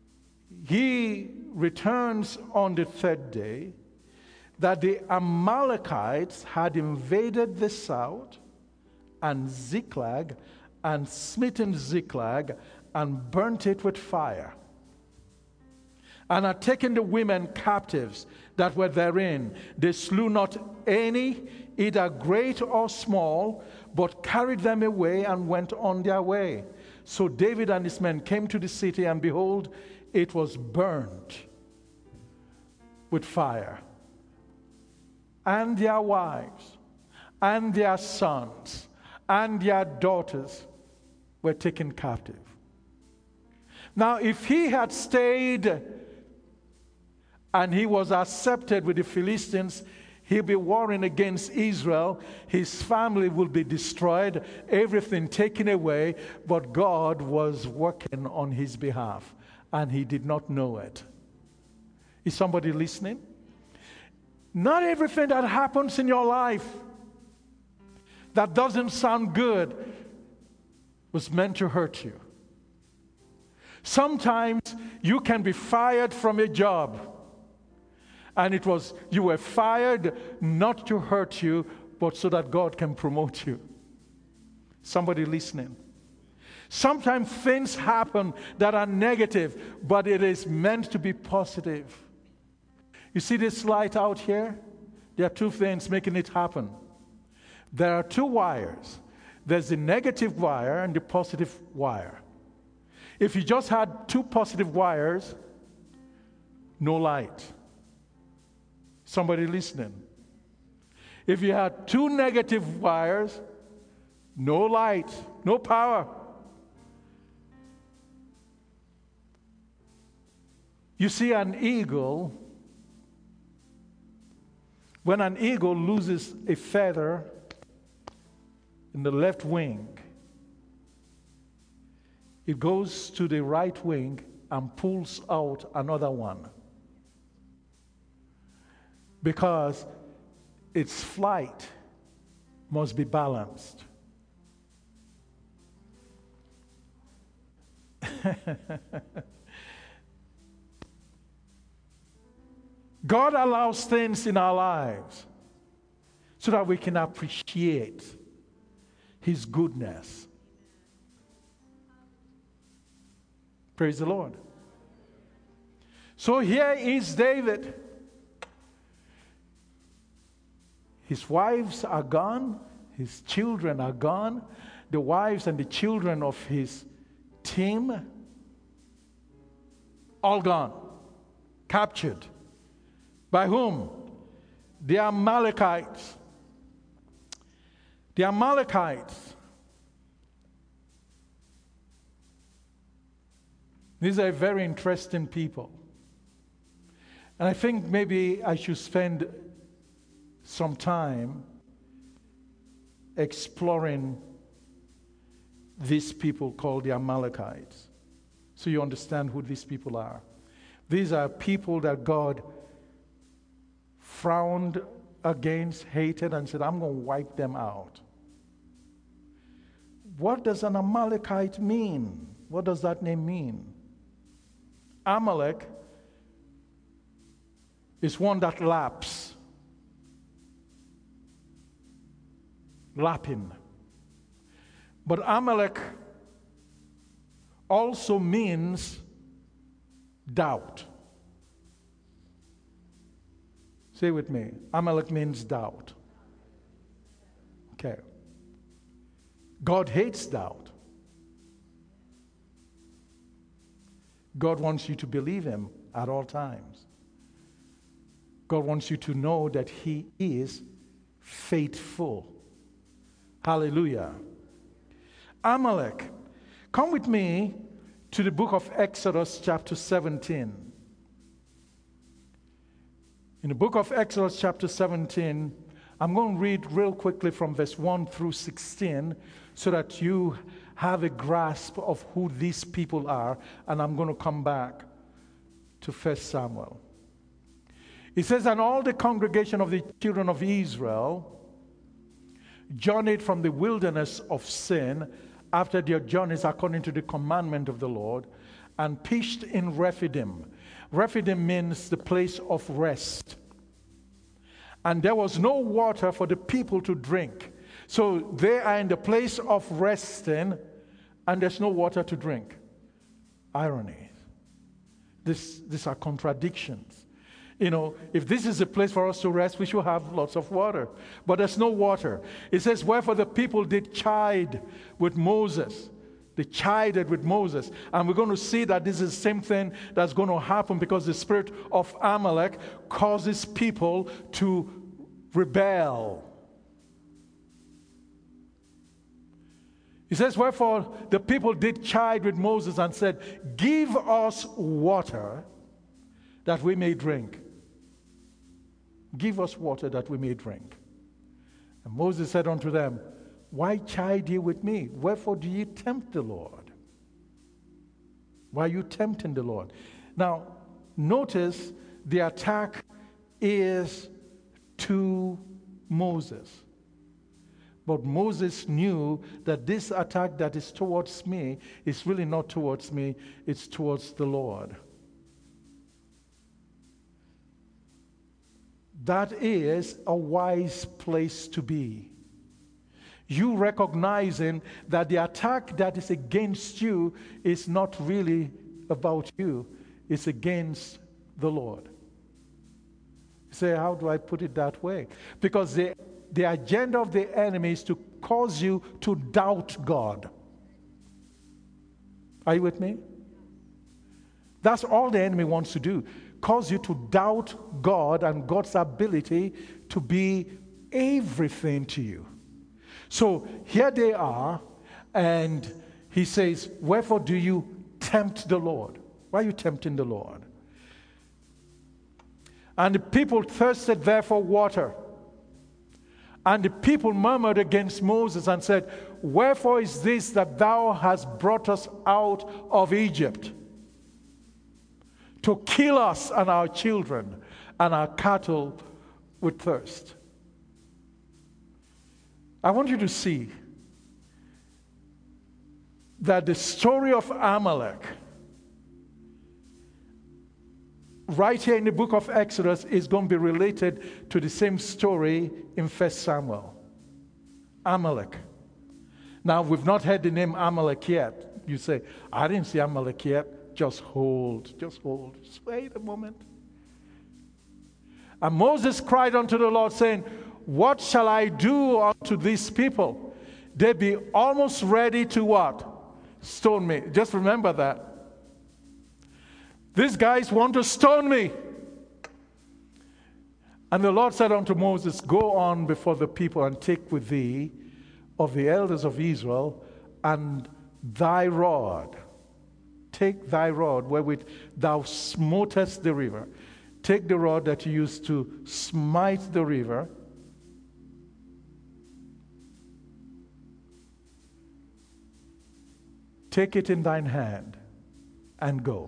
he returns on the third day that the Amalekites had invaded the south and Ziklag and smitten Ziklag and burnt it with fire, and had taken the women captives that were therein. They slew not any, either great or small, but carried them away and went on their way. So David and his men came to the city, and behold, it was burned with fire. And their wives, and their sons, and their daughters were taken captive. Now, if he had stayed and he was accepted with the Philistines, he'll be warring against Israel. His family will be destroyed, everything taken away, but God was working on his behalf, and he did not know it. Is somebody listening? Not everything that happens in your life that doesn't sound good was meant to hurt you. Sometimes you can be fired from a job, and you were fired not to hurt you, but so that God can promote you. Somebody listening? Sometimes things happen that are negative, but it is meant to be positive. You see this light out here? There are two things making it happen. There are two wires. There's the negative wire and the positive wire. If you just had two positive wires, no light. Somebody listening? If you had two negative wires, no light, no power. You see, an eagle, when an eagle loses a feather in the left wing, it goes to the right wing and pulls out another one, because its flight must be balanced. God allows things in our lives so that we can appreciate his goodness. Praise the Lord. So here is David. His wives are gone. His children are gone. The wives and the children of his team, all gone. Captured. By whom? The Amalekites. The Amalekites. These are very interesting people. And I think maybe I should spend some time exploring these people called the Amalekites, so you understand who these people are. These are people that God frowned against, hated, and said, I'm going to wipe them out. What does an Amalekite mean? What does that name mean? Amalek is one that laps. Lapping. But Amalek also means doubt. Say with me. Amalek means doubt. Okay. God hates doubt. God wants you to believe him at all times. God wants you to know that he is faithful. Hallelujah. Amalek. Come with me to the book of Exodus chapter 17. In the book of Exodus chapter 17, I'm going to read real quickly from verse 1 through 16 so that you have a grasp of who these people are, and I'm going to come back to 1 Samuel. It says, and all the congregation of the children of Israel journeyed from the wilderness of Sin after their journeys according to the commandment of the Lord, and pitched in Rephidim. Rephidim means the place of rest. And there was no water for the people to drink. So they are in the place of resting, and there's no water to drink. Irony. These are contradictions. You know, if this is a place for us to rest, we should have lots of water. But there's no water. It says, wherefore the people did chide with Moses. They chided with Moses. And we're going to see that this is the same thing that's going to happen, because the spirit of Amalek causes people to rebel. He says, wherefore the people did chide with Moses and said, give us water that we may drink. Give us water that we may drink. And Moses said unto them, why chide ye with me? Wherefore do ye tempt the Lord? Why are you tempting the Lord? Now, notice the attack is to Moses. But Moses knew that this attack that is towards me is really not towards me, it's towards the Lord. That is a wise place to be. You recognizing that the attack that is against you is not really about you, it's against the Lord. You say, how do I put it that way? Because the agenda of the enemy is to cause you to doubt God. Are you with me? That's all the enemy wants to do. Cause you to doubt God and God's ability to be everything to you. So here they are, and he says, wherefore do you tempt the Lord? Why are you tempting the Lord? And the people thirsted therefore water. And the people murmured against Moses and said, wherefore is this that thou hast brought us out of Egypt? To kill us and our children and our cattle with thirst. I want you to see that the story of Amalek, right here in the book of Exodus, is going to be related to the same story in 1 Samuel. Amalek. Now, we've not heard the name Amalek yet. You say, I didn't see Amalek yet. Just hold. Just wait a moment. And Moses cried unto the Lord, saying, what shall I do unto these people? They be almost ready to what? Stone me. Just remember that. These guys want to stone me. And the Lord said unto Moses, go on before the people and take with thee of the elders of Israel and thy rod. Take thy rod wherewith thou smotest the river. Take the rod that you used to smite the river. Take it in thine hand and go.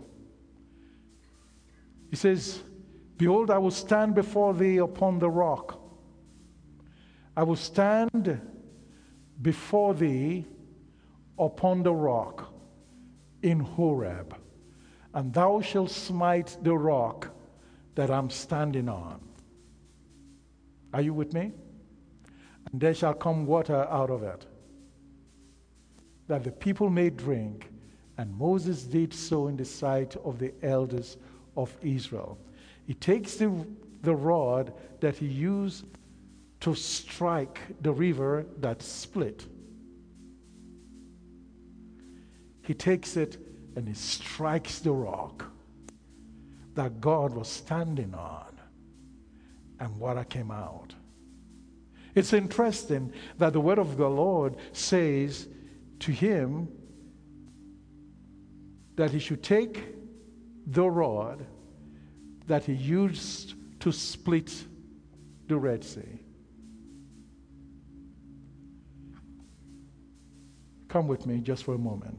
He says, behold, I will stand before thee upon the rock. I will stand before thee upon the rock in Horeb, and thou shalt smite the rock that I'm standing on. Are you with me? And there shall come water out of it, that the people may drink. And Moses did so in the sight of the elders of Israel. He takes the rod that he used to strike the river that split. He takes it and he strikes the rock that God was standing on, and water came out. It's interesting that the word of the Lord says to him that he should take the rod that he used to split the Red Sea. Come with me just for a moment.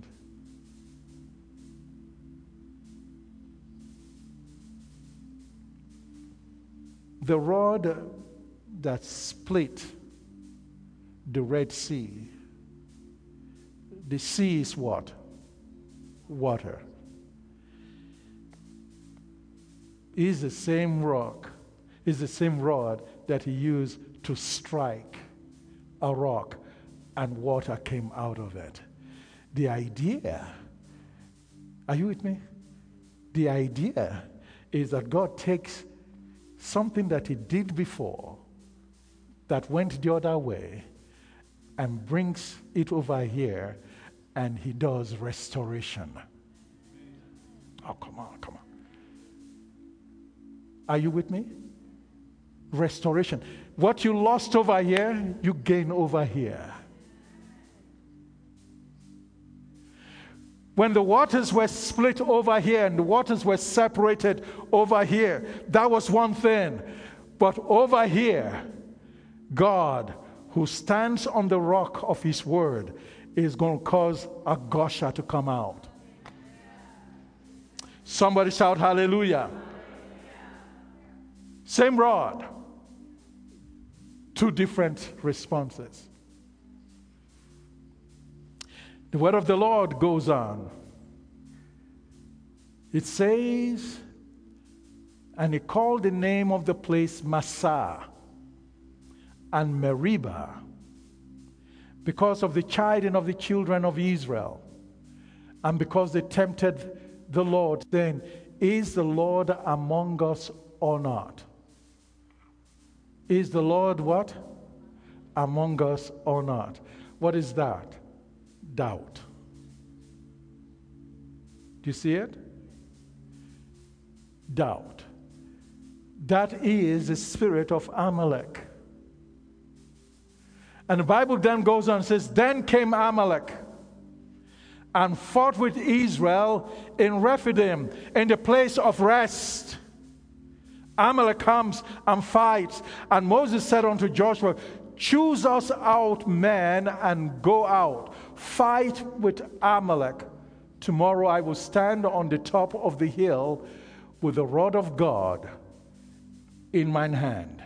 The rod that split the Red Sea. The sea is what? Water. is the same rock, is the same rod that he used to strike a rock and water came out of it. The idea, are you with me? The idea is that God takes something that he did before that went the other way and brings it over here, and he does restoration. Oh, come on. Are you with me? Restoration. What you lost over here, you gain over here. When the waters were split over here and the waters were separated over here, that was one thing. But over here, God, who stands on the rock of his word, is going to cause a gusher to come out. Somebody shout hallelujah. Same rod. Two different responses. The word of the Lord goes on. It says, and he called the name of the place Massah and Meribah, because of the chiding of the children of Israel, and because they tempted the Lord, saying, is the Lord among us or not? Is the Lord what? Among us or not? What is that? Doubt. Do you see it? Doubt. That is the spirit of Amalek. And the Bible then goes on and says, then came Amalek and fought with Israel in Rephidim, in the place of rest. Amalek comes and fights. And Moses said unto Joshua, choose us out men and go out. Fight with Amalek. Tomorrow I will stand on the top of the hill with the rod of God in mine hand.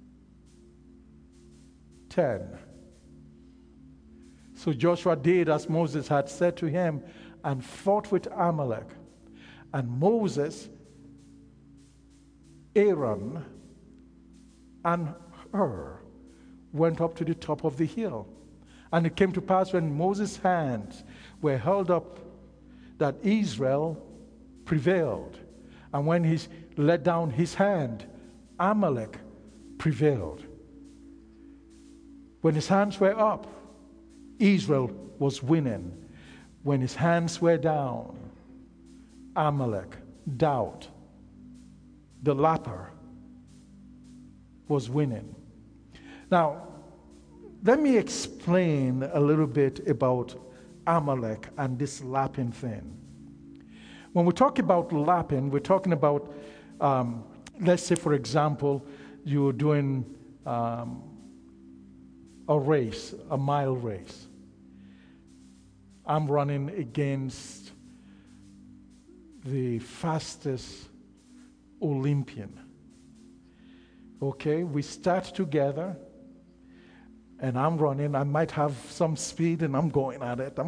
10. So Joshua did as Moses had said to him and fought with Amalek. And Moses, Aaron, and Hur went up to the top of the hill. And it came to pass when Moses' hands were held up that Israel prevailed. And when he let down his hand, Amalek prevailed. When his hands were up, Israel was winning. When his hands were down, Amalek, doubt, the lapper, was winning. Now, let me explain a little bit about Amalek and this lapping thing. When we talk about lapping, we're talking about, let's say, for example, you're doing a race, a mile race. I'm running against the fastest Olympian. Okay, we start together, and I'm running. I might have some speed, and I'm going at it.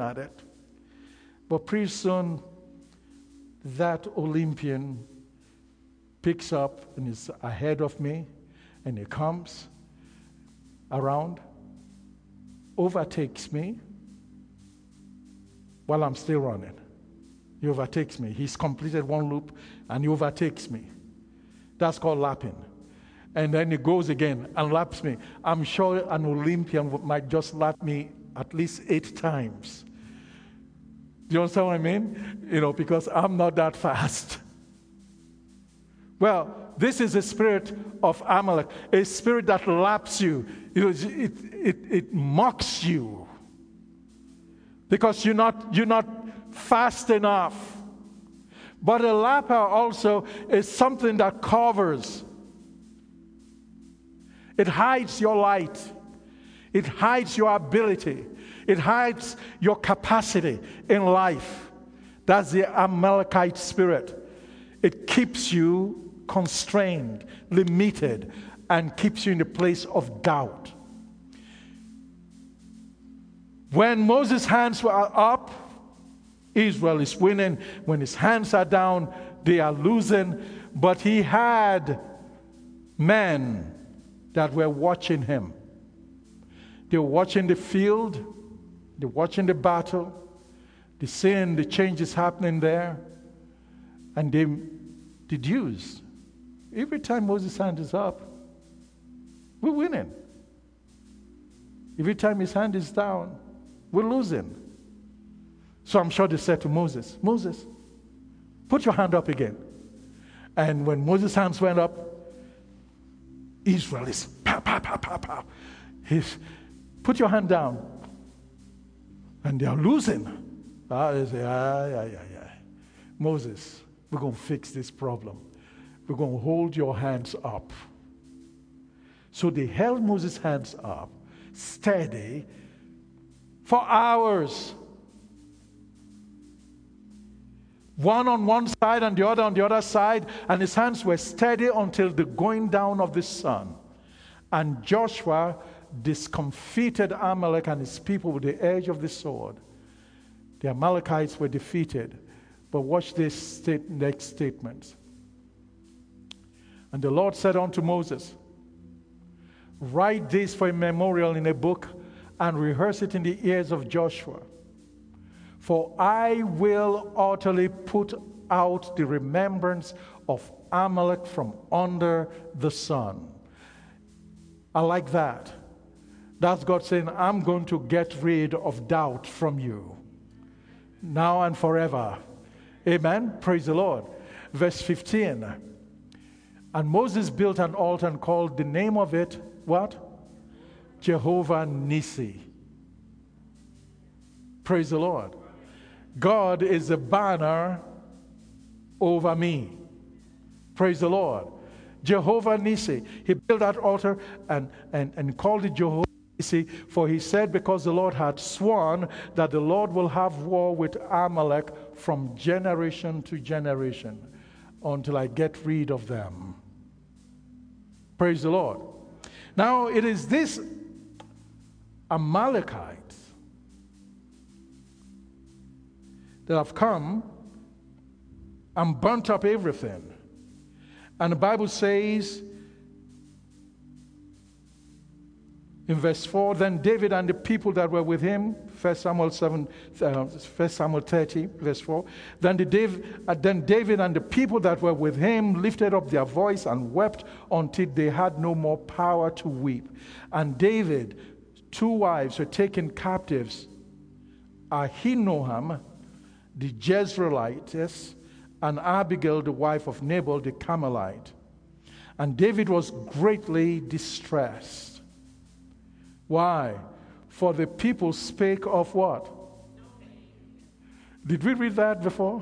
But pretty soon, that Olympian picks up and is ahead of me, and he comes around, overtakes me while I'm still running. He overtakes me. He's completed one loop, and he overtakes me. That's called lapping. And then he goes again and laps me. I'm sure an Olympian might just lap me at least 8 times. Do you understand what I mean? Because I'm not that fast. Well, this is a spirit of Amalek, a spirit that laps you. It mocks you because you're not fast enough. But a lapper also is something that covers. It hides your light. It hides your ability. It hides your capacity in life. That's the Amalekite spirit. It keeps you constrained, limited, and keeps you in the place of doubt. When Moses' hands were up, Israel is winning. When his hands are down, they are losing. But he had men that were watching him. They were watching the field, they were watching the battle, they seeing the changes happening there, and they deduced, every time Moses' hand is up, we're winning. Every time his hand is down, we're losing. So I'm sure they said to Moses, Moses, put your hand up again. And when Moses' hands went up, Israel is pow, pow, pow, pow, pow. Put your hand down. And they are losing. They say, Moses, we're going to fix this problem. We're going to hold your hands up. So they held Moses' hands up, steady, for hours. One on one side and the other on the other side, and his hands were steady until the going down of the sun. And Joshua discomfited Amalek and his people with the edge of the sword. The Amalekites were defeated. But watch this next statement. And the Lord said unto Moses, write this for a memorial in a book and rehearse it in the ears of Joshua. For I will utterly put out the remembrance of Amalek from under the sun. I like that. That's God saying, I'm going to get rid of doubt from you, now and forever. Amen. Praise the Lord. Verse 15. And Moses built an altar and called the name of it, what? Jehovah Nissi. Praise the Lord. God is a banner over me. Praise the Lord. Jehovah Nissi. He built that altar and called it Jehovah Nissi, for he said, because the Lord had sworn that the Lord will have war with Amalek from generation to generation until I get rid of them. Praise the Lord. Now it is this Amalekites that have come and burnt up everything. And the Bible says in verse 4, then David and the people that were with him, 1 Samuel 30, verse 4, then David and the people that were with him lifted up their voice and wept until they had no more power to weep. And David, 2 wives were taken captives, Ahinoam, the Jezreelitess, and Abigail, the wife of Nabal, the Carmelite. And David was greatly distressed. Why? For the people spake of what? Did we read that before?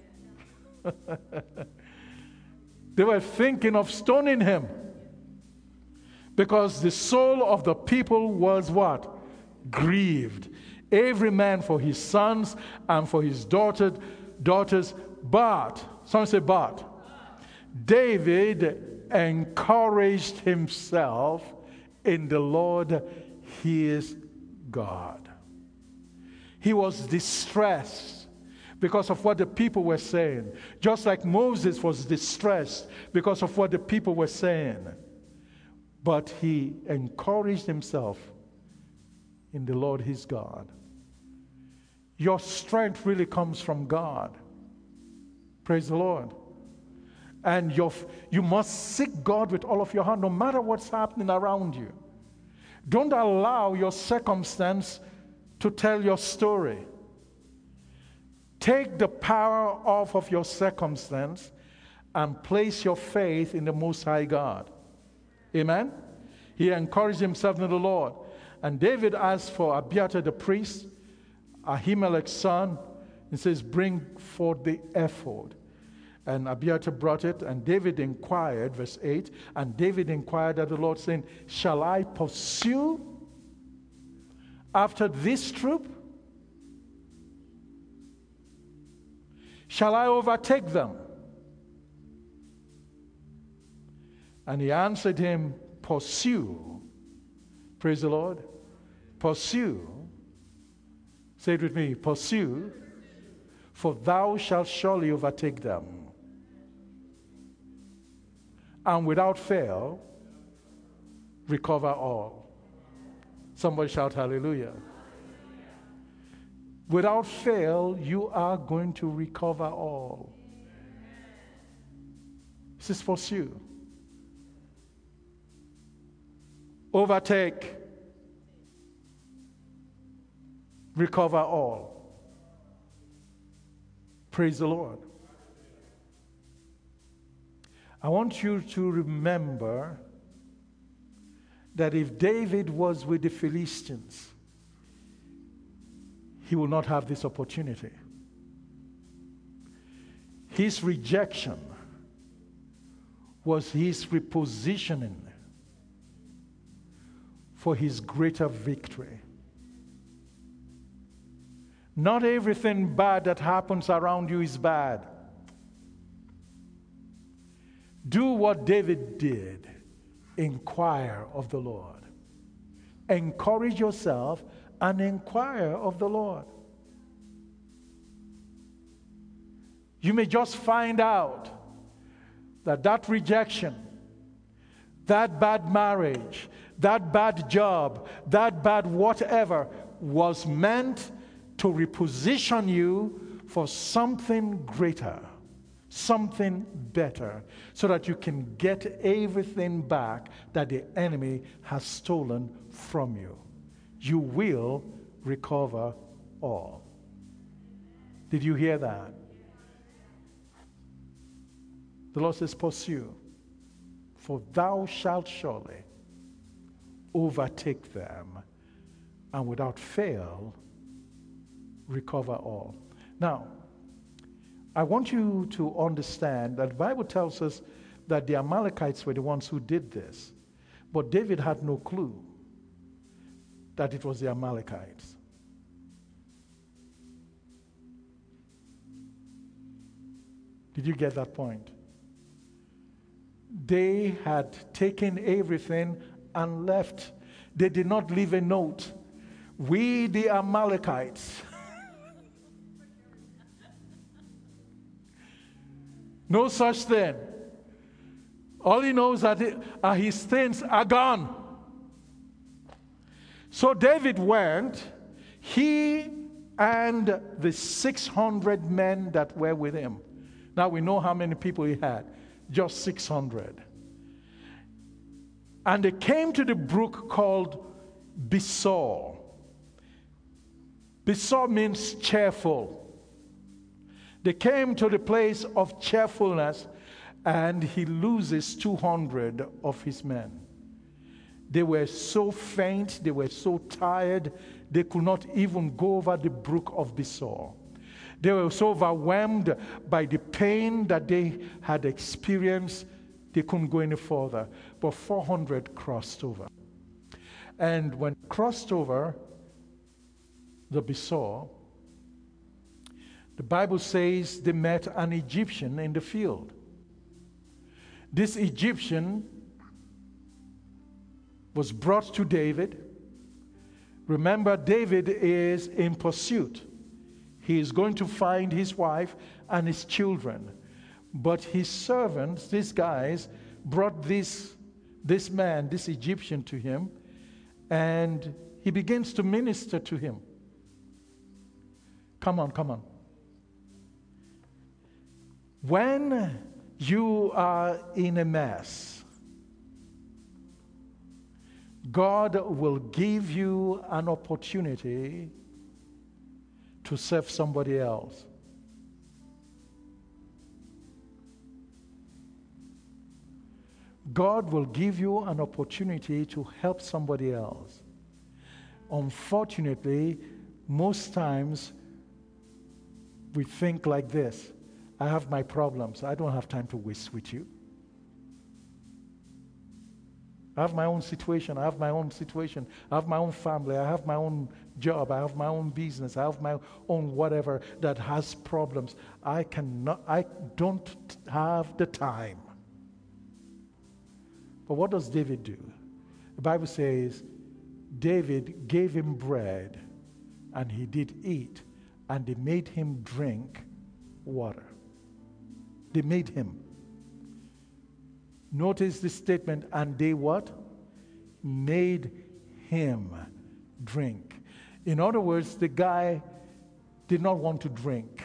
They were thinking of stoning him. Because the soul of the people was what? Grieved. Every man for his sons and for his daughters, but, some say but, David encouraged himself in the Lord his God. He was distressed because of what the people were saying, just like Moses was distressed because of what the people were saying. But he encouraged himself in the Lord his God. Your strength really comes from God. Praise the Lord. And you must seek God with all of your heart, no matter what's happening around you. Don't allow your circumstance to tell your story. Take the power off of your circumstance and place your faith in the Most High God. Amen? He encouraged himself in the Lord. And David asked for Abiathar the priest, Ahimelech's son, and says, bring forth the ephod. And Abiathar brought it, and David inquired, verse 8, and David inquired of the Lord, saying, shall I pursue after this troop? Shall I overtake them? And he answered him, pursue. Praise the Lord. Pursue. Say it with me, pursue, for thou shalt surely overtake them. and without fail, recover all. Somebody shout hallelujah. Without fail, you are going to recover all. This is pursue. Overtake. Recover all. Praise the Lord. I want you to remember that if David was with the Philistines, he will not have this opportunity. His rejection was his repositioning for his greater victory. Not everything bad that happens around you is bad. Do what David did. Inquire of the Lord. Encourage yourself and inquire of the Lord. You may just find out that that rejection, that bad marriage, that bad job, that bad whatever was meant to reposition you for something greater, something better, so that you can get everything back that the enemy has stolen from you. You will recover all. Did you hear that? The Lord says, pursue, for thou shalt surely overtake them, and without fail recover all. Now, I want you to understand that the Bible tells us that the Amalekites were the ones who did this, but David had no clue that it was the Amalekites. Did you get that point? They had taken everything and left. They did not leave a note. We, the Amalekites. No such thing. All he knows that his things are gone. So David went, he and the 600 men that were with him. Now we know how many people he had. Just 600. And they came to the brook called Besor. Besor means cheerful. They came to the place of cheerfulness, and he loses 200 of his men. They were so faint, they were so tired, they could not even go over the brook of Besor. They were so overwhelmed by the pain that they had experienced, they couldn't go any further. But 400 crossed over. And when crossed over the Besor, the Bible says they met an Egyptian in the field. This Egyptian was brought to David. Remember, David is in pursuit. He is going to find his wife and his children. But his servants, these guys, brought this man, this Egyptian, to him, and he begins to minister to him. Come on, come on. When you are in a mess, God will give you an opportunity to serve somebody else. God will give you an opportunity to help somebody else. Unfortunately, most times we think like this: I have my problems. I don't have time to waste with you. I have my own situation. I have my own situation. I have my own family. I have my own job. I have my own business. I have my own whatever that has problems. I don't have the time. But what does David do? The Bible says David gave him bread, and he did eat, and they made him drink water. They made him. Notice the statement, and they what? Made him drink. In other words, the guy did not want to drink.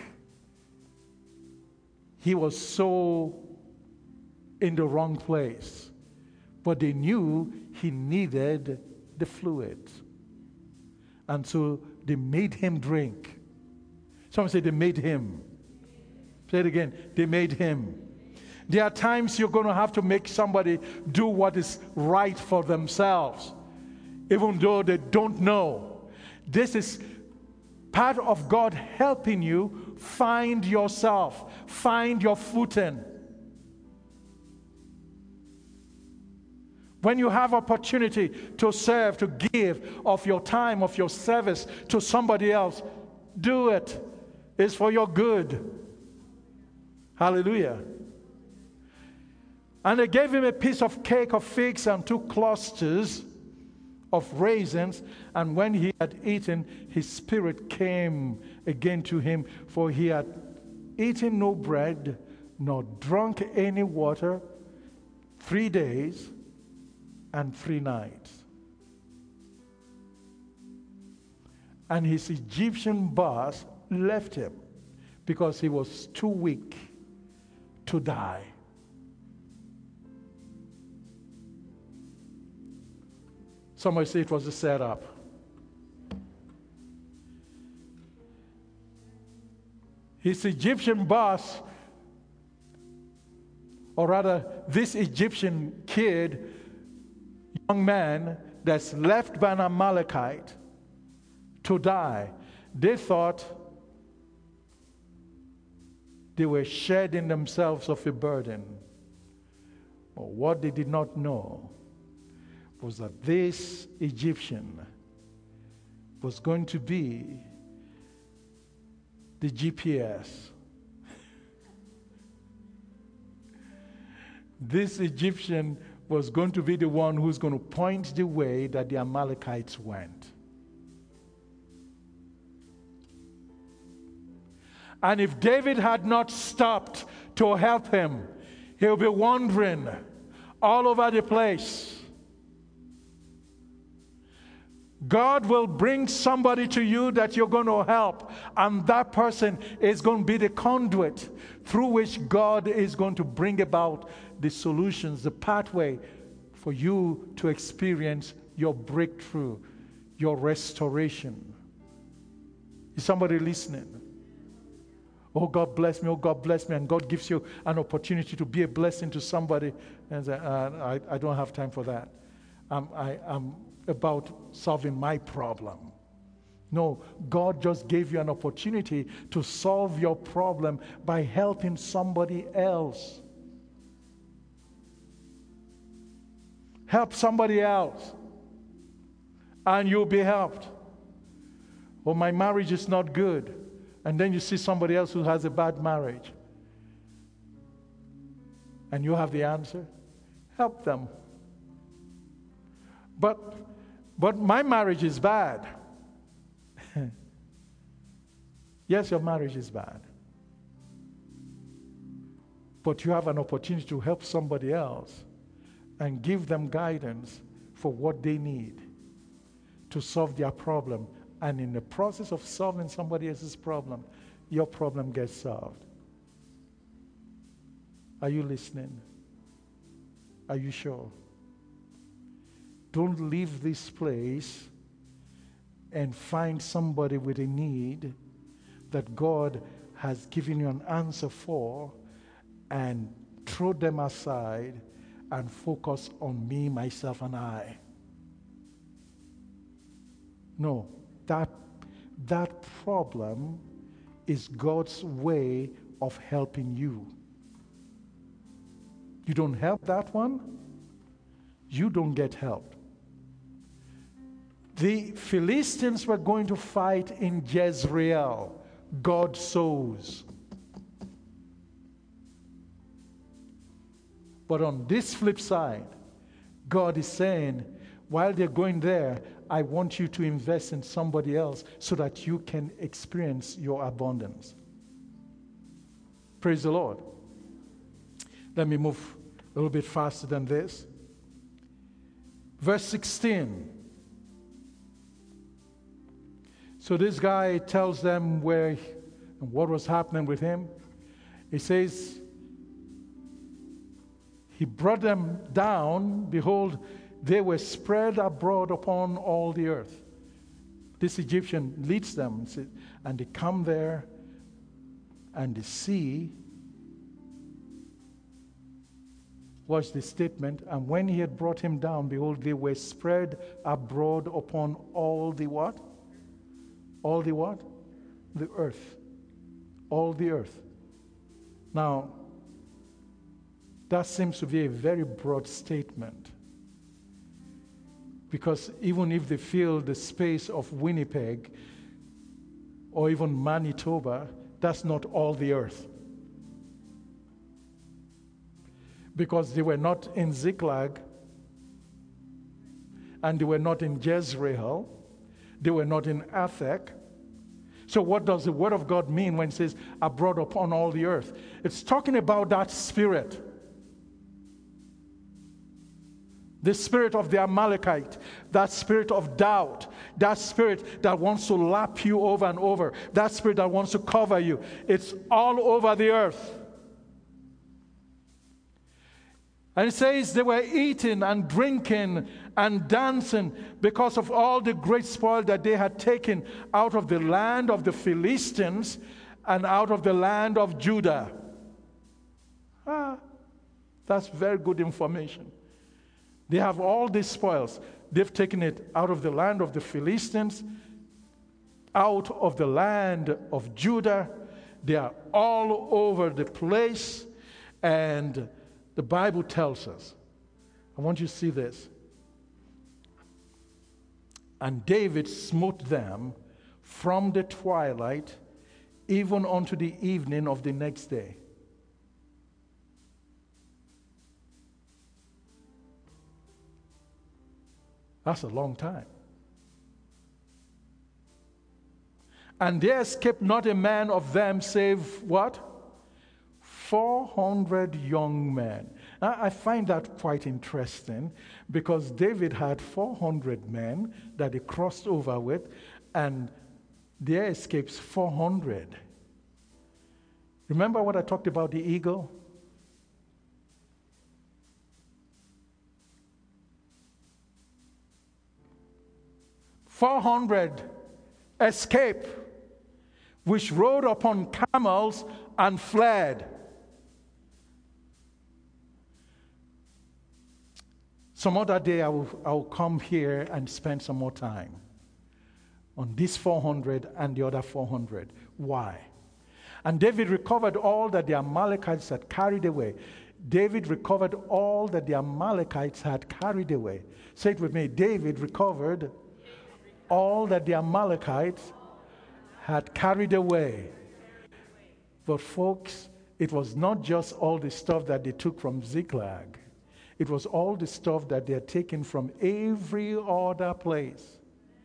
He was so in the wrong place. But they knew he needed the fluid. And so they made him drink. Someone say they made him. Say it again. They made him. There are times you're going to have to make somebody do what is right for themselves, even though they don't know. This is part of God helping you find yourself, find your footing. When you have opportunity to serve, to give of your time, of your service to somebody else, do it. It's for your good. Hallelujah. And they gave him a piece of cake of figs and 2 clusters of raisins. And when he had eaten, his spirit came again to him, for he had eaten no bread, nor drunk any water 3 days and 3 nights. And his Egyptian boss left him because he was too weak to die. Somebody say it was a setup. His Egyptian boss, or rather this Egyptian kid, young man that's left by an Amalekite to die, they thought they were shedding themselves of a burden. But what they did not know was that this Egyptian was going to be the GPS. This Egyptian was going to be the one who's going to point the way that the Amalekites went. And if David had not stopped to help him, he'll be wandering all over the place. God will bring somebody to you that you're going to help, and that person is going to be the conduit through which God is going to bring about the solutions, the pathway for you to experience your breakthrough, your restoration. Is somebody listening? Oh, God bless me, oh, God bless me, and God gives you an opportunity to be a blessing to somebody, and say, I don't have time for that. I'm about solving my problem. No, God just gave you an opportunity to solve your problem by helping somebody else. Help somebody else, and you'll be helped. Oh, my marriage is not good. And then you see somebody else who has a bad marriage, and you have the answer. Help them. But my marriage is bad. Yes, your marriage is bad. But you have an opportunity to help somebody else and give them guidance for what they need to solve their problem. And in the process of solving somebody else's problem, your problem gets solved. Are you listening? Are you sure? Don't leave this place and find somebody with a need that God has given you an answer for and throw them aside and focus on me, myself, and I. No, that problem is God's way of helping you. You don't help that one, you don't get help. The Philistines were going to fight in Jezreel, God's souls. But on this flip side, God is saying, while they're going there, I want you to invest in somebody else so that you can experience your abundance. Praise the Lord. Let me move little bit faster than this. Verse 16. So this guy tells them where and what was happening with him. He says, he brought them down. Behold, they were spread abroad upon all the earth. This Egyptian leads them, and they come there, and they see. Watch the statement. And when he had brought him down, behold, they were spread abroad upon all the what? All the what? The earth. All the earth. Now, that seems to be a very broad statement. Because even if they fill the space of Winnipeg or even Manitoba, that's not all the earth. Because they were not in Ziklag, and they were not in Jezreel, they were not in Athek. So what does the Word of God mean when it says, abroad upon all the earth? It's talking about that spirit. The spirit of the Amalekite, that spirit of doubt, that spirit that wants to lap you over and over, that spirit that wants to cover you. It's all over the earth. And it says they were eating and drinking and dancing because of all the great spoil that they had taken out of the land of the Philistines and out of the land of Judah. That's very good information. They have all these spoils. They've taken it out of the land of the Philistines, out of the land of Judah. They are all over the place. And the Bible tells us, I want you to see this. And David smote them from the twilight even unto the evening of the next day. That's a long time. And there escaped not a man of them save what? 400 young men. Now, I find that quite interesting because David had 400 men that he crossed over with, and there escapes 400. Remember what I talked about the eagle? "400 escape, which rode upon camels and fled." Some other day I will come here and spend some more time on this 400 and the other 400. Why? And David recovered all that the Amalekites had carried away. David recovered all that the Amalekites had carried away. Say it with me. David recovered all that the Amalekites had carried away. But folks, it was not just all the stuff that they took from Ziklag. It was all the stuff that they had taken from every other place.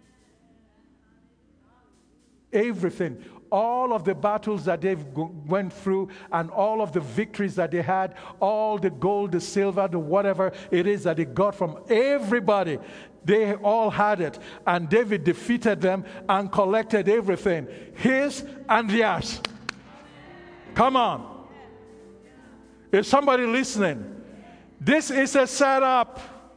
Everything. All of the battles that they went through and all of the victories that they had, all the gold, the silver, the whatever it is that they got from everybody, they all had it. And David defeated them and collected everything, his and theirs. Come on. Is somebody listening? This is a setup.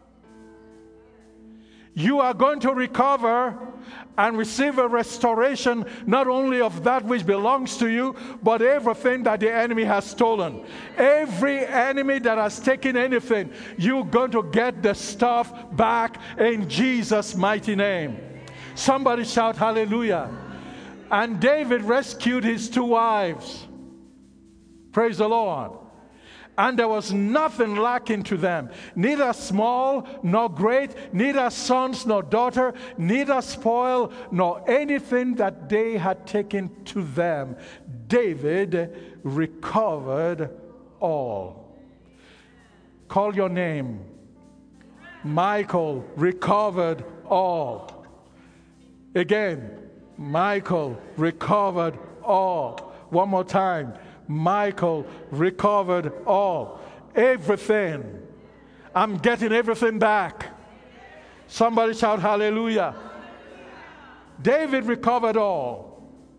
You are going to recover and receive a restoration, not only of that which belongs to you, but everything that the enemy has stolen. Every enemy that has taken anything, you're going to get the stuff back in Jesus' mighty name. Somebody shout hallelujah. And David rescued his 2 wives. Praise the Lord. And there was nothing lacking to them, neither small nor great, neither sons nor daughter, neither spoil nor anything that they had taken to them. David recovered all. Call your name. Michael recovered all. Again, Michael recovered all. One more time. Michael recovered all. everything. I'm getting everything back. Somebody shout hallelujah. David recovered all.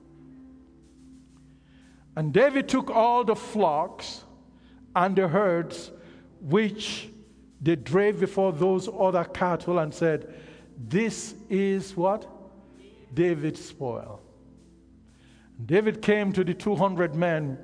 And David took all the flocks and the herds which they drave before those other cattle and said, this is what? David's spoil. David came to the 200 men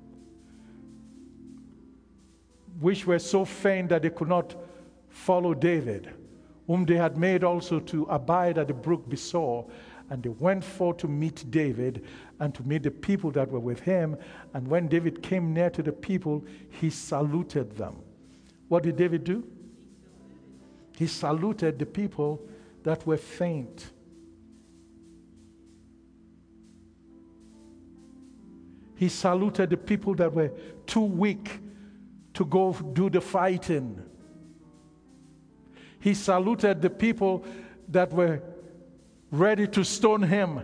which were so faint that they could not follow David, whom they had made also to abide at the brook Besor. And they went forth to meet David and to meet the people that were with him. And when David came near to the people, he saluted them. What did David do? He saluted the people that were faint. He saluted the people that were too weak to go do the fighting. He saluted the people that were ready to stone him.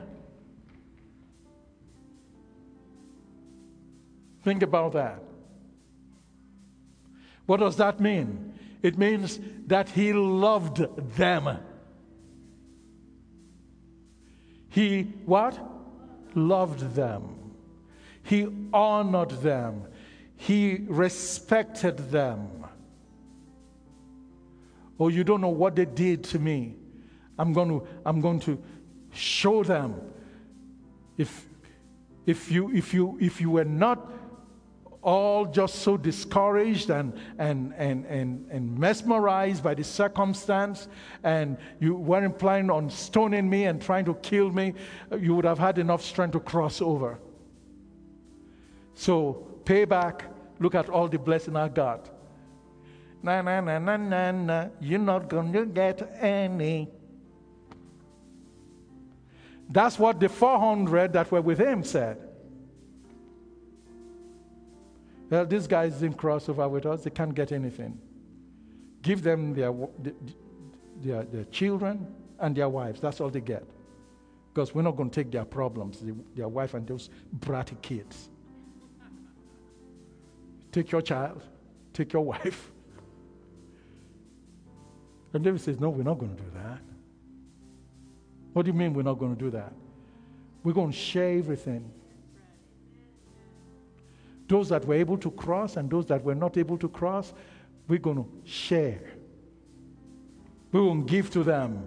Think about that. What does that mean? It means that he loved them. He what? Loved them. He honored them. He respected them. Oh, you don't know what they did to me. I'm going to show them. If you were not all just so discouraged and mesmerized by the circumstance, and you weren't planning on stoning me and trying to kill me, you would have had enough strength to cross over. So pay back. Look at all the blessing I got. Na na na na na na. You're not going to get any. That's what the 400 that were with him said. Well, these guys didn't cross over with us. They can't get anything. Give them their children and their wives. That's all they get. Because we're not going to take their problems, their wife and those bratty kids. Take your child. Take your wife. And David says, no, we're not going to do that. What do you mean we're not going to do that? We're going to share everything. Those that were able to cross and those that were not able to cross, we're going to share. We will give to them.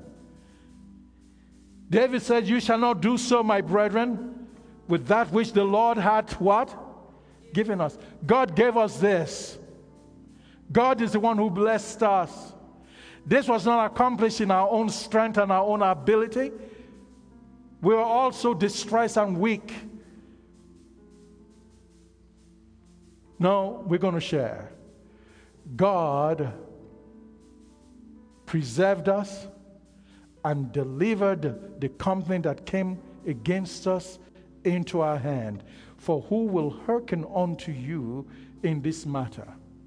David said, you shall not do so, my brethren, with that which the Lord had what? Given us. God gave us this. God is the one who blessed us. This was not accomplished in our own strength and our own ability. We were also distressed and weak. No, we're going to share. God preserved us and delivered the company that came against us into our hand. For who will hearken unto you in this matter?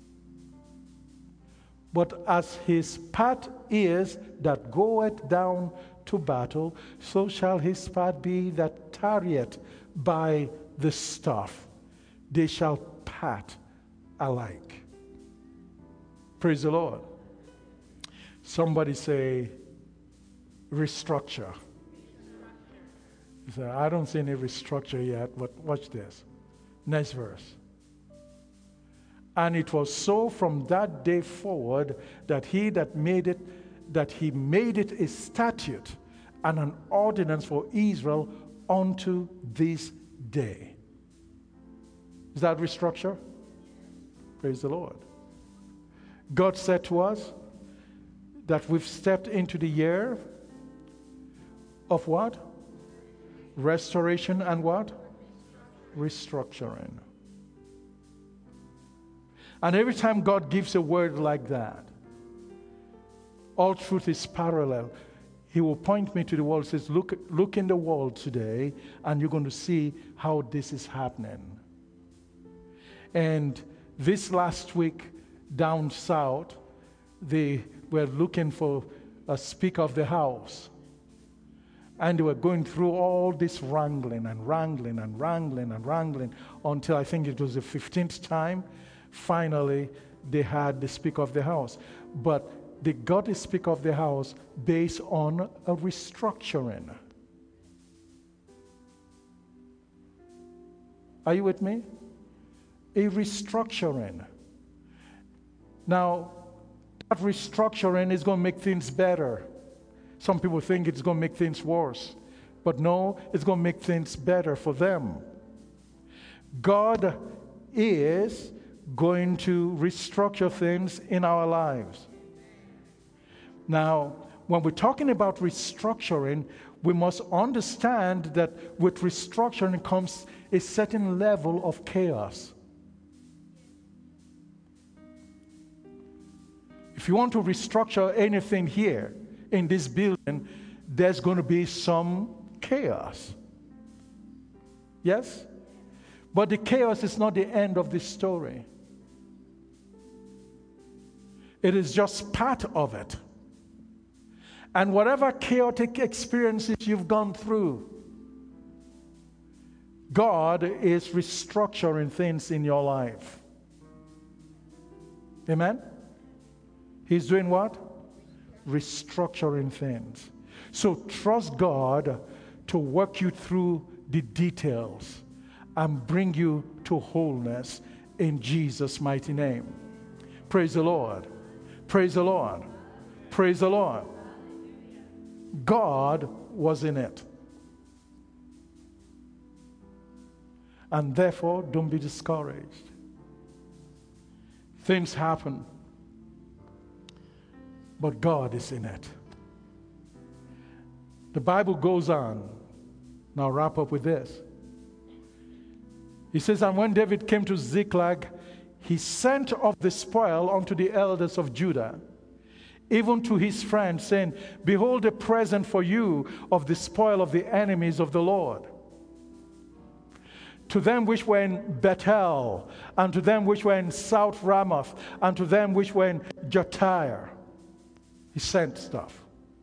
But as his part is that goeth down to battle, so shall his part be that tarrieth by the staff. They shall part alike. Praise the Lord. Somebody say, restructure. You say, I don't see any restructure yet, but watch this. Next verse. And it was so from that day forward that he made it a statute and an ordinance for Israel unto this day. Is that restructure? Praise the Lord. God said to us that we've stepped into the year of what? Restoration and what? Restructuring. And every time God gives a word like that, all truth is parallel. He will point me to the wall and says, look in the wall today, and you're going to see how this is happening. And this last week down south, they were looking for a Speaker of the House. And they were going through all this wrangling until I think it was the 15th time. Finally, they had the Speaker of the House. But they got the Speaker of the House based on a restructuring. Are you with me? A restructuring. Now, that restructuring is going to make things better. Some people think it's going to make things worse. But no, it's going to make things better for them. God is going to restructure things in our lives. Now, when we're talking about restructuring, we must understand that with restructuring comes a certain level of chaos. If you want to restructure anything here in this building, there's going to be some chaos. Yes? But the chaos is not the end of the story. It is just part of it. And whatever chaotic experiences you've gone through, God is restructuring things in your life. Amen? He's doing what? Restructuring things. So trust God to work you through the details and bring you to wholeness in Jesus' mighty name. Praise the Lord. Praise the Lord. Praise the Lord. God was in it. And therefore, don't be discouraged. Things happen, but God is in it. The Bible goes on. Now I'll wrap up with this. He says, and when David came to Ziklag, he sent of the spoil unto the elders of Judah, even to his friends, saying, behold, a present for you of the spoil of the enemies of the Lord. To them which were in Bethel, and to them which were in South Ramoth, and to them which were in Jatire. He sent stuff.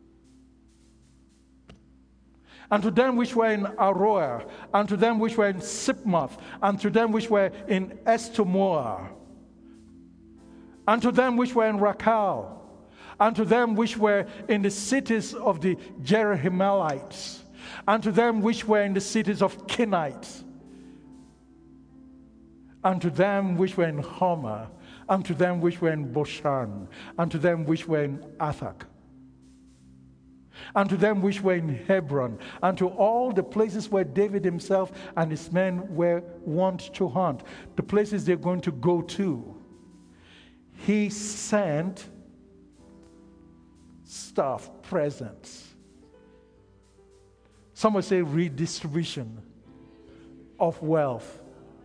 And to them which were in Aroer, and to them which were in Sipmoth, and to them which were in Estomoa, and to them which were in Rakal, and to them which were in the cities of the Jerahmeelites, and to them which were in the cities of Kenites, and to them which were in Homer, and to them which were in Boshan, and to them which were in Athak, and to them which were in Hebron, and to all the places where David himself and his men were wont to hunt, the places they're going to go to. He sent stuff, presents. Some would say redistribution of wealth.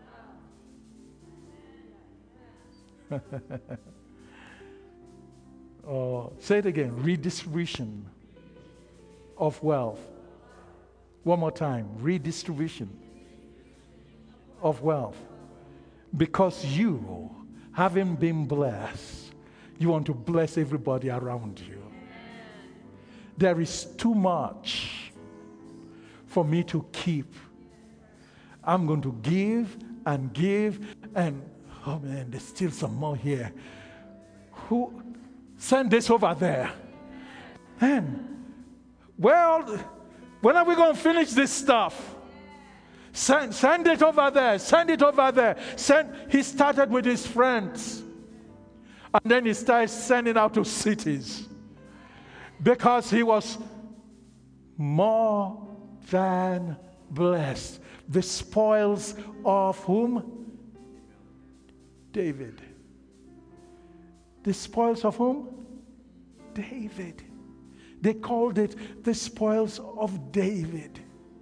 Oh, say it again, redistribution of wealth. One more time, redistribution of wealth. Because you, having been blessed, you want to bless everybody around you. There is too much for me to keep. I'm going to give, and oh man, there's still some more here. Who send this over there? And well, when are we going to finish this stuff? Send it over there. Send it over there. He started with his friends. And then he started sending out to cities. Because he was more than blessed. The spoils of whom? David. The spoils of whom? David. They called it the spoils of David.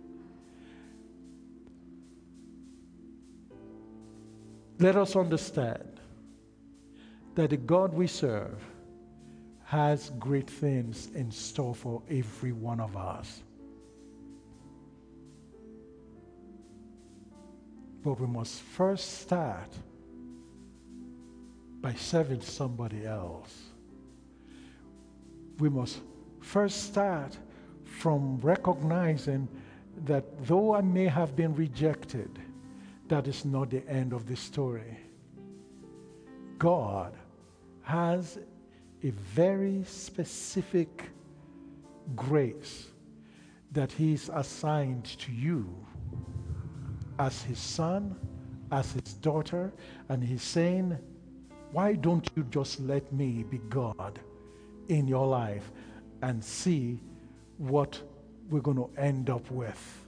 Let us understand that the God we serve has great things in store for every one of us. But we must first start by serving somebody else. We must first start from recognizing that though I may have been rejected, that is not the end of the story. God has a very specific grace that He's assigned to you as His son, as His daughter, and He's saying, why don't you just let me be God in your life and see what we're going to end up with?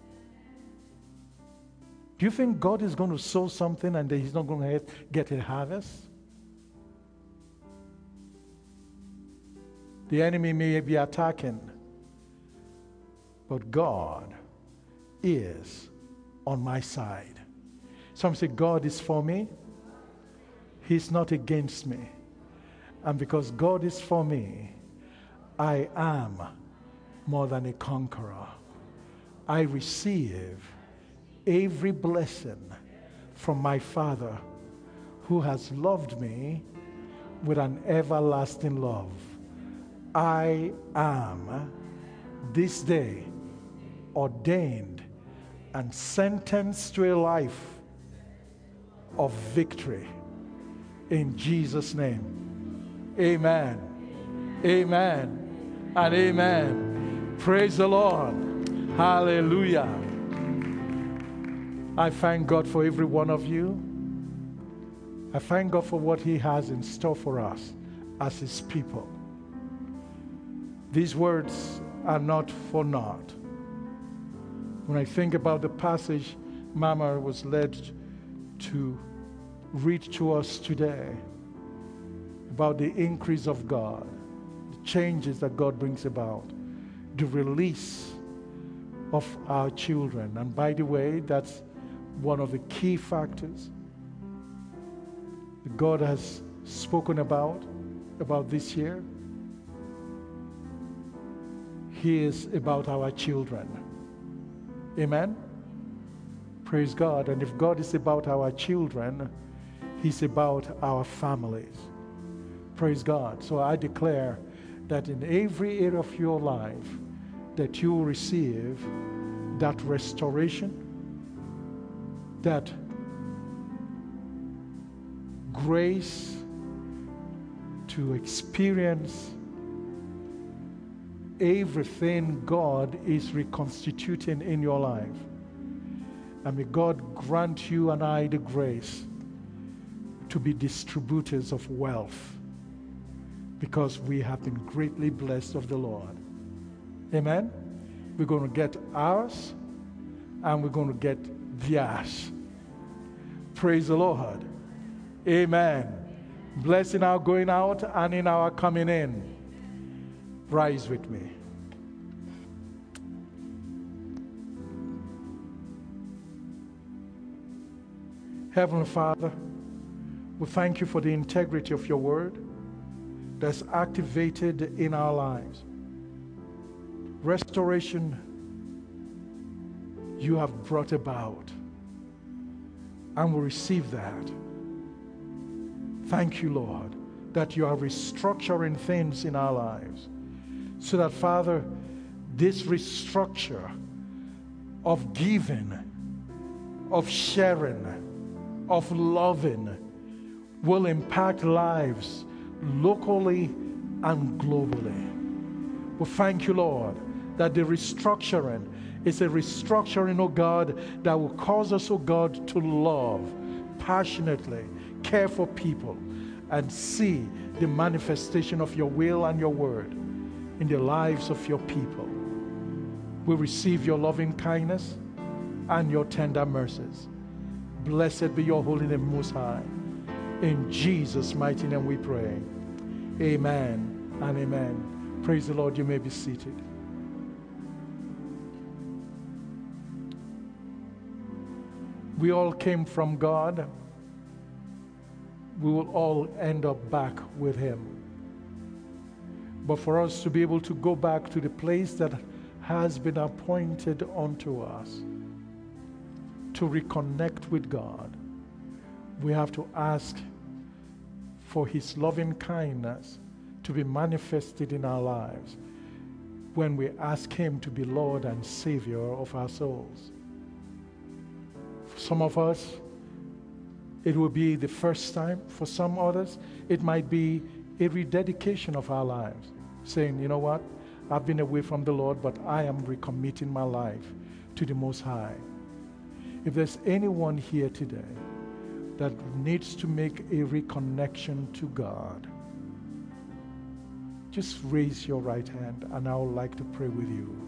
Do you think God is going to sow something and that He's not going to get a harvest? The enemy may be attacking, but God is on my side. Some say God is for me. He's not against me. And because God is for me, I am more than a conqueror. I receive every blessing from my Father, who has loved me with an everlasting love. I am this day ordained and sentenced to a life of victory in Jesus' name. Amen. Amen and amen. Praise the Lord. Hallelujah. I thank God for every one of you. I thank God for what He has in store for us as His people. These words are not for naught. When I think about the passage Mama was led to read to us today about the increase of God, the changes that God brings about, the release of our children. And by the way, that's one of the key factors that God has spoken about this year. He is about our children. Amen? Praise God. And if God is about our children, He's about our families. Praise God. So I declare that in every area of your life, that you will receive that restoration, that grace to experience everything God is reconstituting in your life. And may God grant you and I the grace to be distributors of wealth, because we have been greatly blessed of the Lord. Amen? We're going to get ours and we're going to get theirs. Praise the Lord. Amen. Blessing our going out and in our coming in. Rise with me. Heavenly Father, we thank you for the integrity of your word that's activated in our lives. Restoration you have brought about, and we receive that. Thank you, Lord, that you are restructuring things in our lives, so that, Father, this restructure of giving, of sharing, of loving will impact lives locally and globally. We thank you, Lord, that the restructuring is a restructuring, oh God, that will cause us, oh God, to love passionately, care for people, and see the manifestation of your will and your word in the lives of your people. We receive your loving kindness and your tender mercies. Blessed be your holy name, Most High. In Jesus' mighty name we pray. Amen and amen. Praise the Lord. You may be seated. We all came from God. We will all end up back with Him. But for us to be able to go back to the place that has been appointed unto us, to reconnect with God, we have to ask for His loving kindness to be manifested in our lives when we ask Him to be Lord and Savior of our souls. For some of us, It will be the first time. For some others, it might be a rededication of our lives, saying, you know what? I've been away from the Lord, but I am recommitting my life to the Most High. If there's anyone here today that needs to make a reconnection to God, just raise your right hand and I would like to pray with you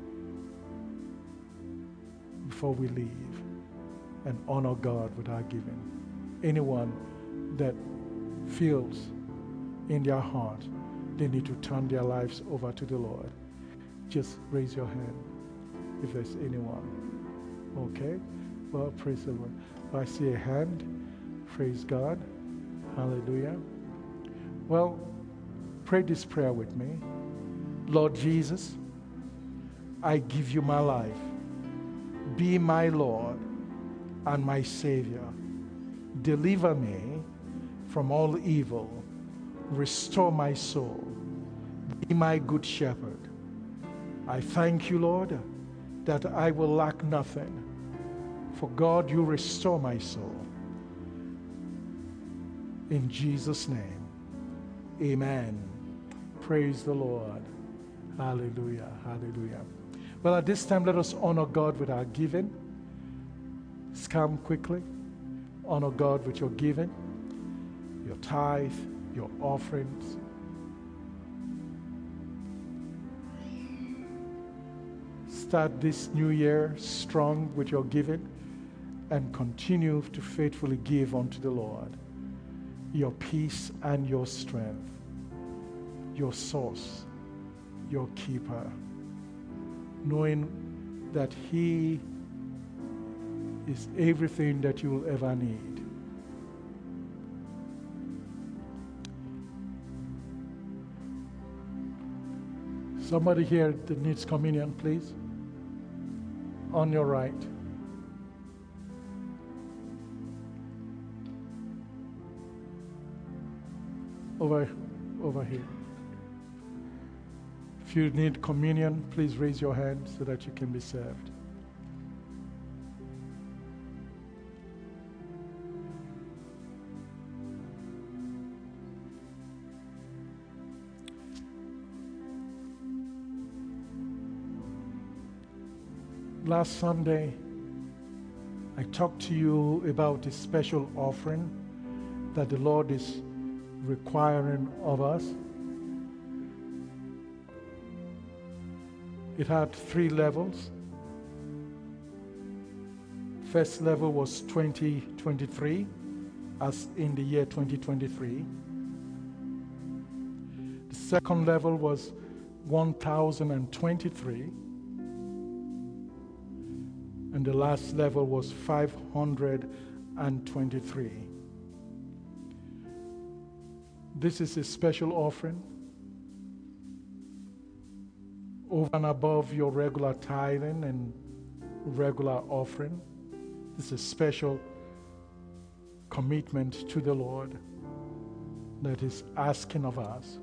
before we leave and honor God with our giving. Anyone that feels in their heart they need to turn their lives over to the Lord, just raise your hand if there's anyone. Okay? Well, praise the Lord. I see a hand. Praise God. Hallelujah. Well, pray this prayer with me. Lord Jesus, I give you my life. Be my Lord and my Savior. Deliver me from all evil. Restore my soul. Be my good shepherd. I thank you, Lord, that I will lack nothing. For God, you restore my soul. In Jesus' name, amen. Praise the Lord. Hallelujah. Hallelujah. Well, at this time, let us honor God with our giving. Let's come quickly. Honor God with your giving, your tithe, your offerings. Start this new year strong with your giving and continue to faithfully give unto the Lord. Your peace and your strength, your source, your keeper, knowing that He is everything that you will ever need. Somebody here that needs communion, please. On your right. Over here. If you need communion, please raise your hand so that you can be served. Last Sunday, I talked to you about a special offering that the Lord is requiring of us. It had 3 levels. First level was 2023, as in the year 2023. The second level was 1,023. And the last level was 523. This is a special offering over and above your regular tithing and regular offering. It's a special commitment to the Lord that He's asking of us.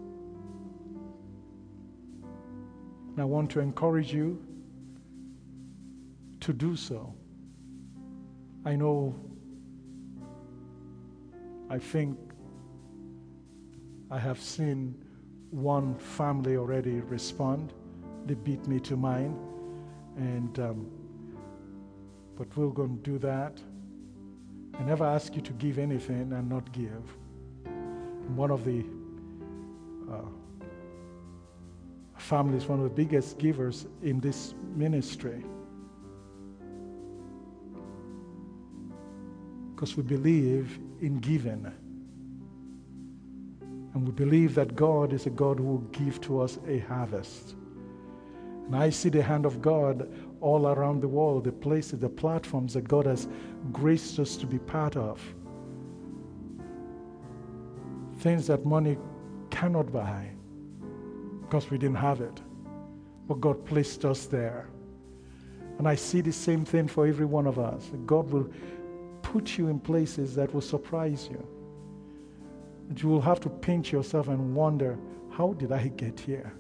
And I want to encourage you to do so. I think I have seen one family already respond. They beat me to mine, but we're going to do that. I never ask you to give anything and not give. I'm one of the families, one of the biggest givers in this ministry. Because we believe in giving. And we believe that God is a God who will give to us a harvest. And I see the hand of God all around the world, the places, the platforms that God has graced us to be part of. Things that money cannot buy because we didn't have it. But God placed us there. And I see the same thing for every one of us. God will put you in places that will surprise you. And you will have to pinch yourself and wonder, how did I get here?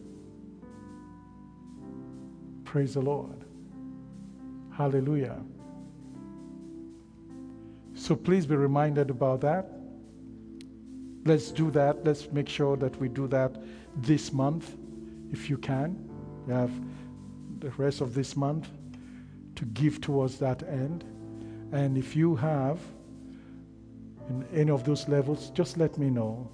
Praise the Lord. Hallelujah. So So please be reminded about that. Let's do that. Let's make sure that we do that this month, if you can. You have the rest of this month to give towards that end. And if you have in any of those levels, just let me know.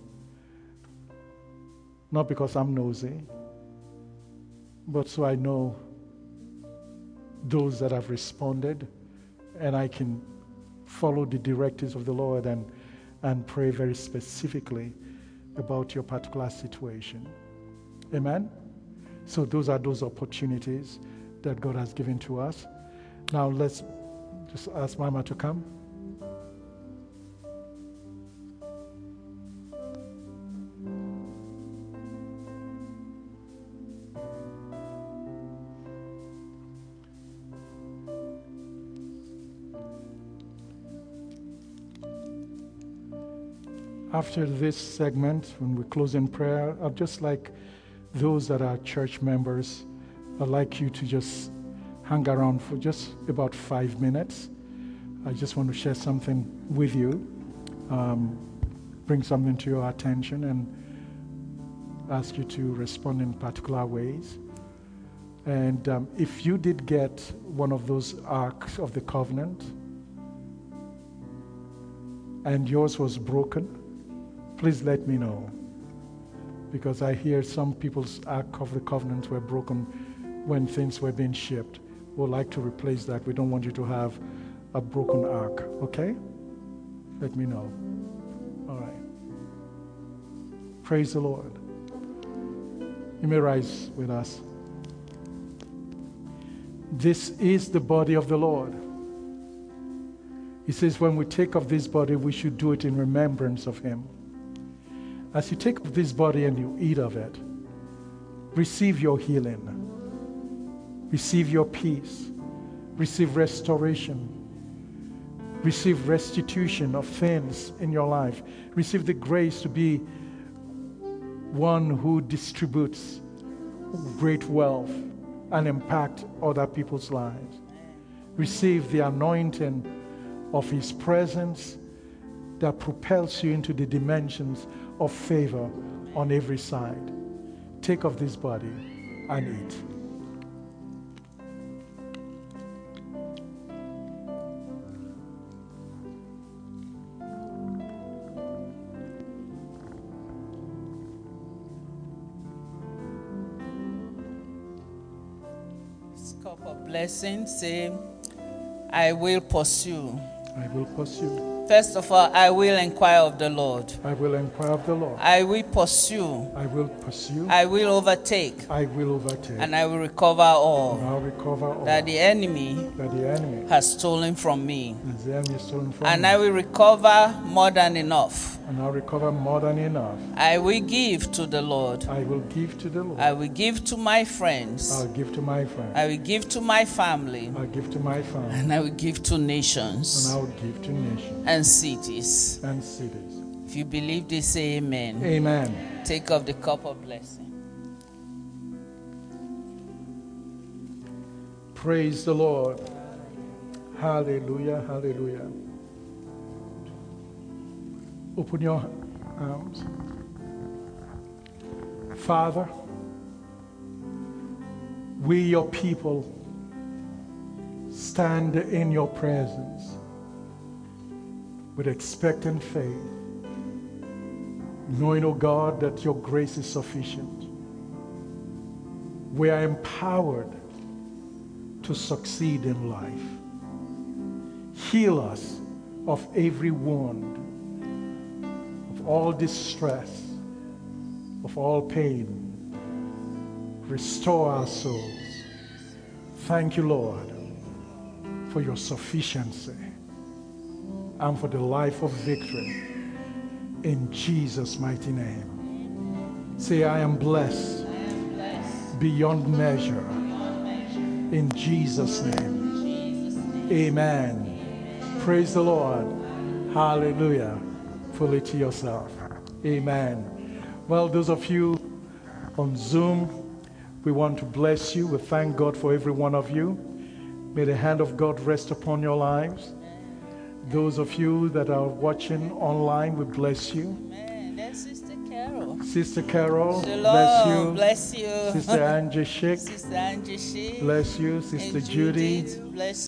Not because I'm nosy, but so I know those that have responded, and I can follow the directives of the Lord and pray very specifically about your particular situation. Amen? So those are those opportunities that God has given to us. Now let's just ask Mama to come. After this segment, when we close in prayer, I'd just like those that are church members, I'd like you to just hang around for just about 5 minutes. I just want to share something with you, bring something to your attention, and ask you to respond in particular ways. And if you did get one of those arks of the covenant, and yours was broken, please let me know, because I hear some people's Ark of the Covenant were broken when things were being shipped. We'd like to replace that. We don't want you to have a broken Ark, okay? Let me know. All right. Praise the Lord. You may rise with us. This is the body of the Lord. He says when we take of this body, we should do it in remembrance of Him. As you take of this body and you eat of it, receive your healing, receive your peace, receive restoration, receive restitution of things in your life, receive the grace to be one who distributes great wealth and impact other people's lives. Receive the anointing of His presence that propels you into the dimensions of favor on every side. Take of this body and eat. This cup of blessing, say, I will pursue. I will pursue. First of all, I will inquire of the Lord. I will inquire of the Lord. I will pursue. I will pursue. I will overtake. I will overtake. And I will recover all And I'll recover all that the enemy has stolen from me. The enemy has stolen from And me. I will recover more than enough. And I'll recover more than enough. I will give to the Lord. I will give to the Lord. I will give to my friends. I'll give to my friends. I will give to my family. I'll give to my family. And I will give to nations. And I'll give to nations. And cities. And cities. If you believe this, say amen. Amen. Take of the cup of blessing. Praise the Lord. Hallelujah. Hallelujah. Open your arms. Father, we, your people, stand in your presence with expectant faith, knowing, O God, that your grace is sufficient. We are empowered to succeed in life. Heal us of every wound, of all distress, of all pain. Restore our souls. Thank you, Lord, for your sufficiency and for the life of victory. In Jesus' mighty name. Say, I am blessed, beyond measure. In Jesus' name. Amen. Praise the Lord. Hallelujah. Fully to yourself. Amen. Well, those of you on Zoom, we want to bless you. We thank God for every one of you. May the hand of God rest upon your lives. Those of you that are watching online, we bless you. Amen. That's Sister Carol. Sister Carol, Shalom. bless you. Bless you. Sister Angie Schick, Sister Angie Shi. bless you. Sister And Judy, Judith, bless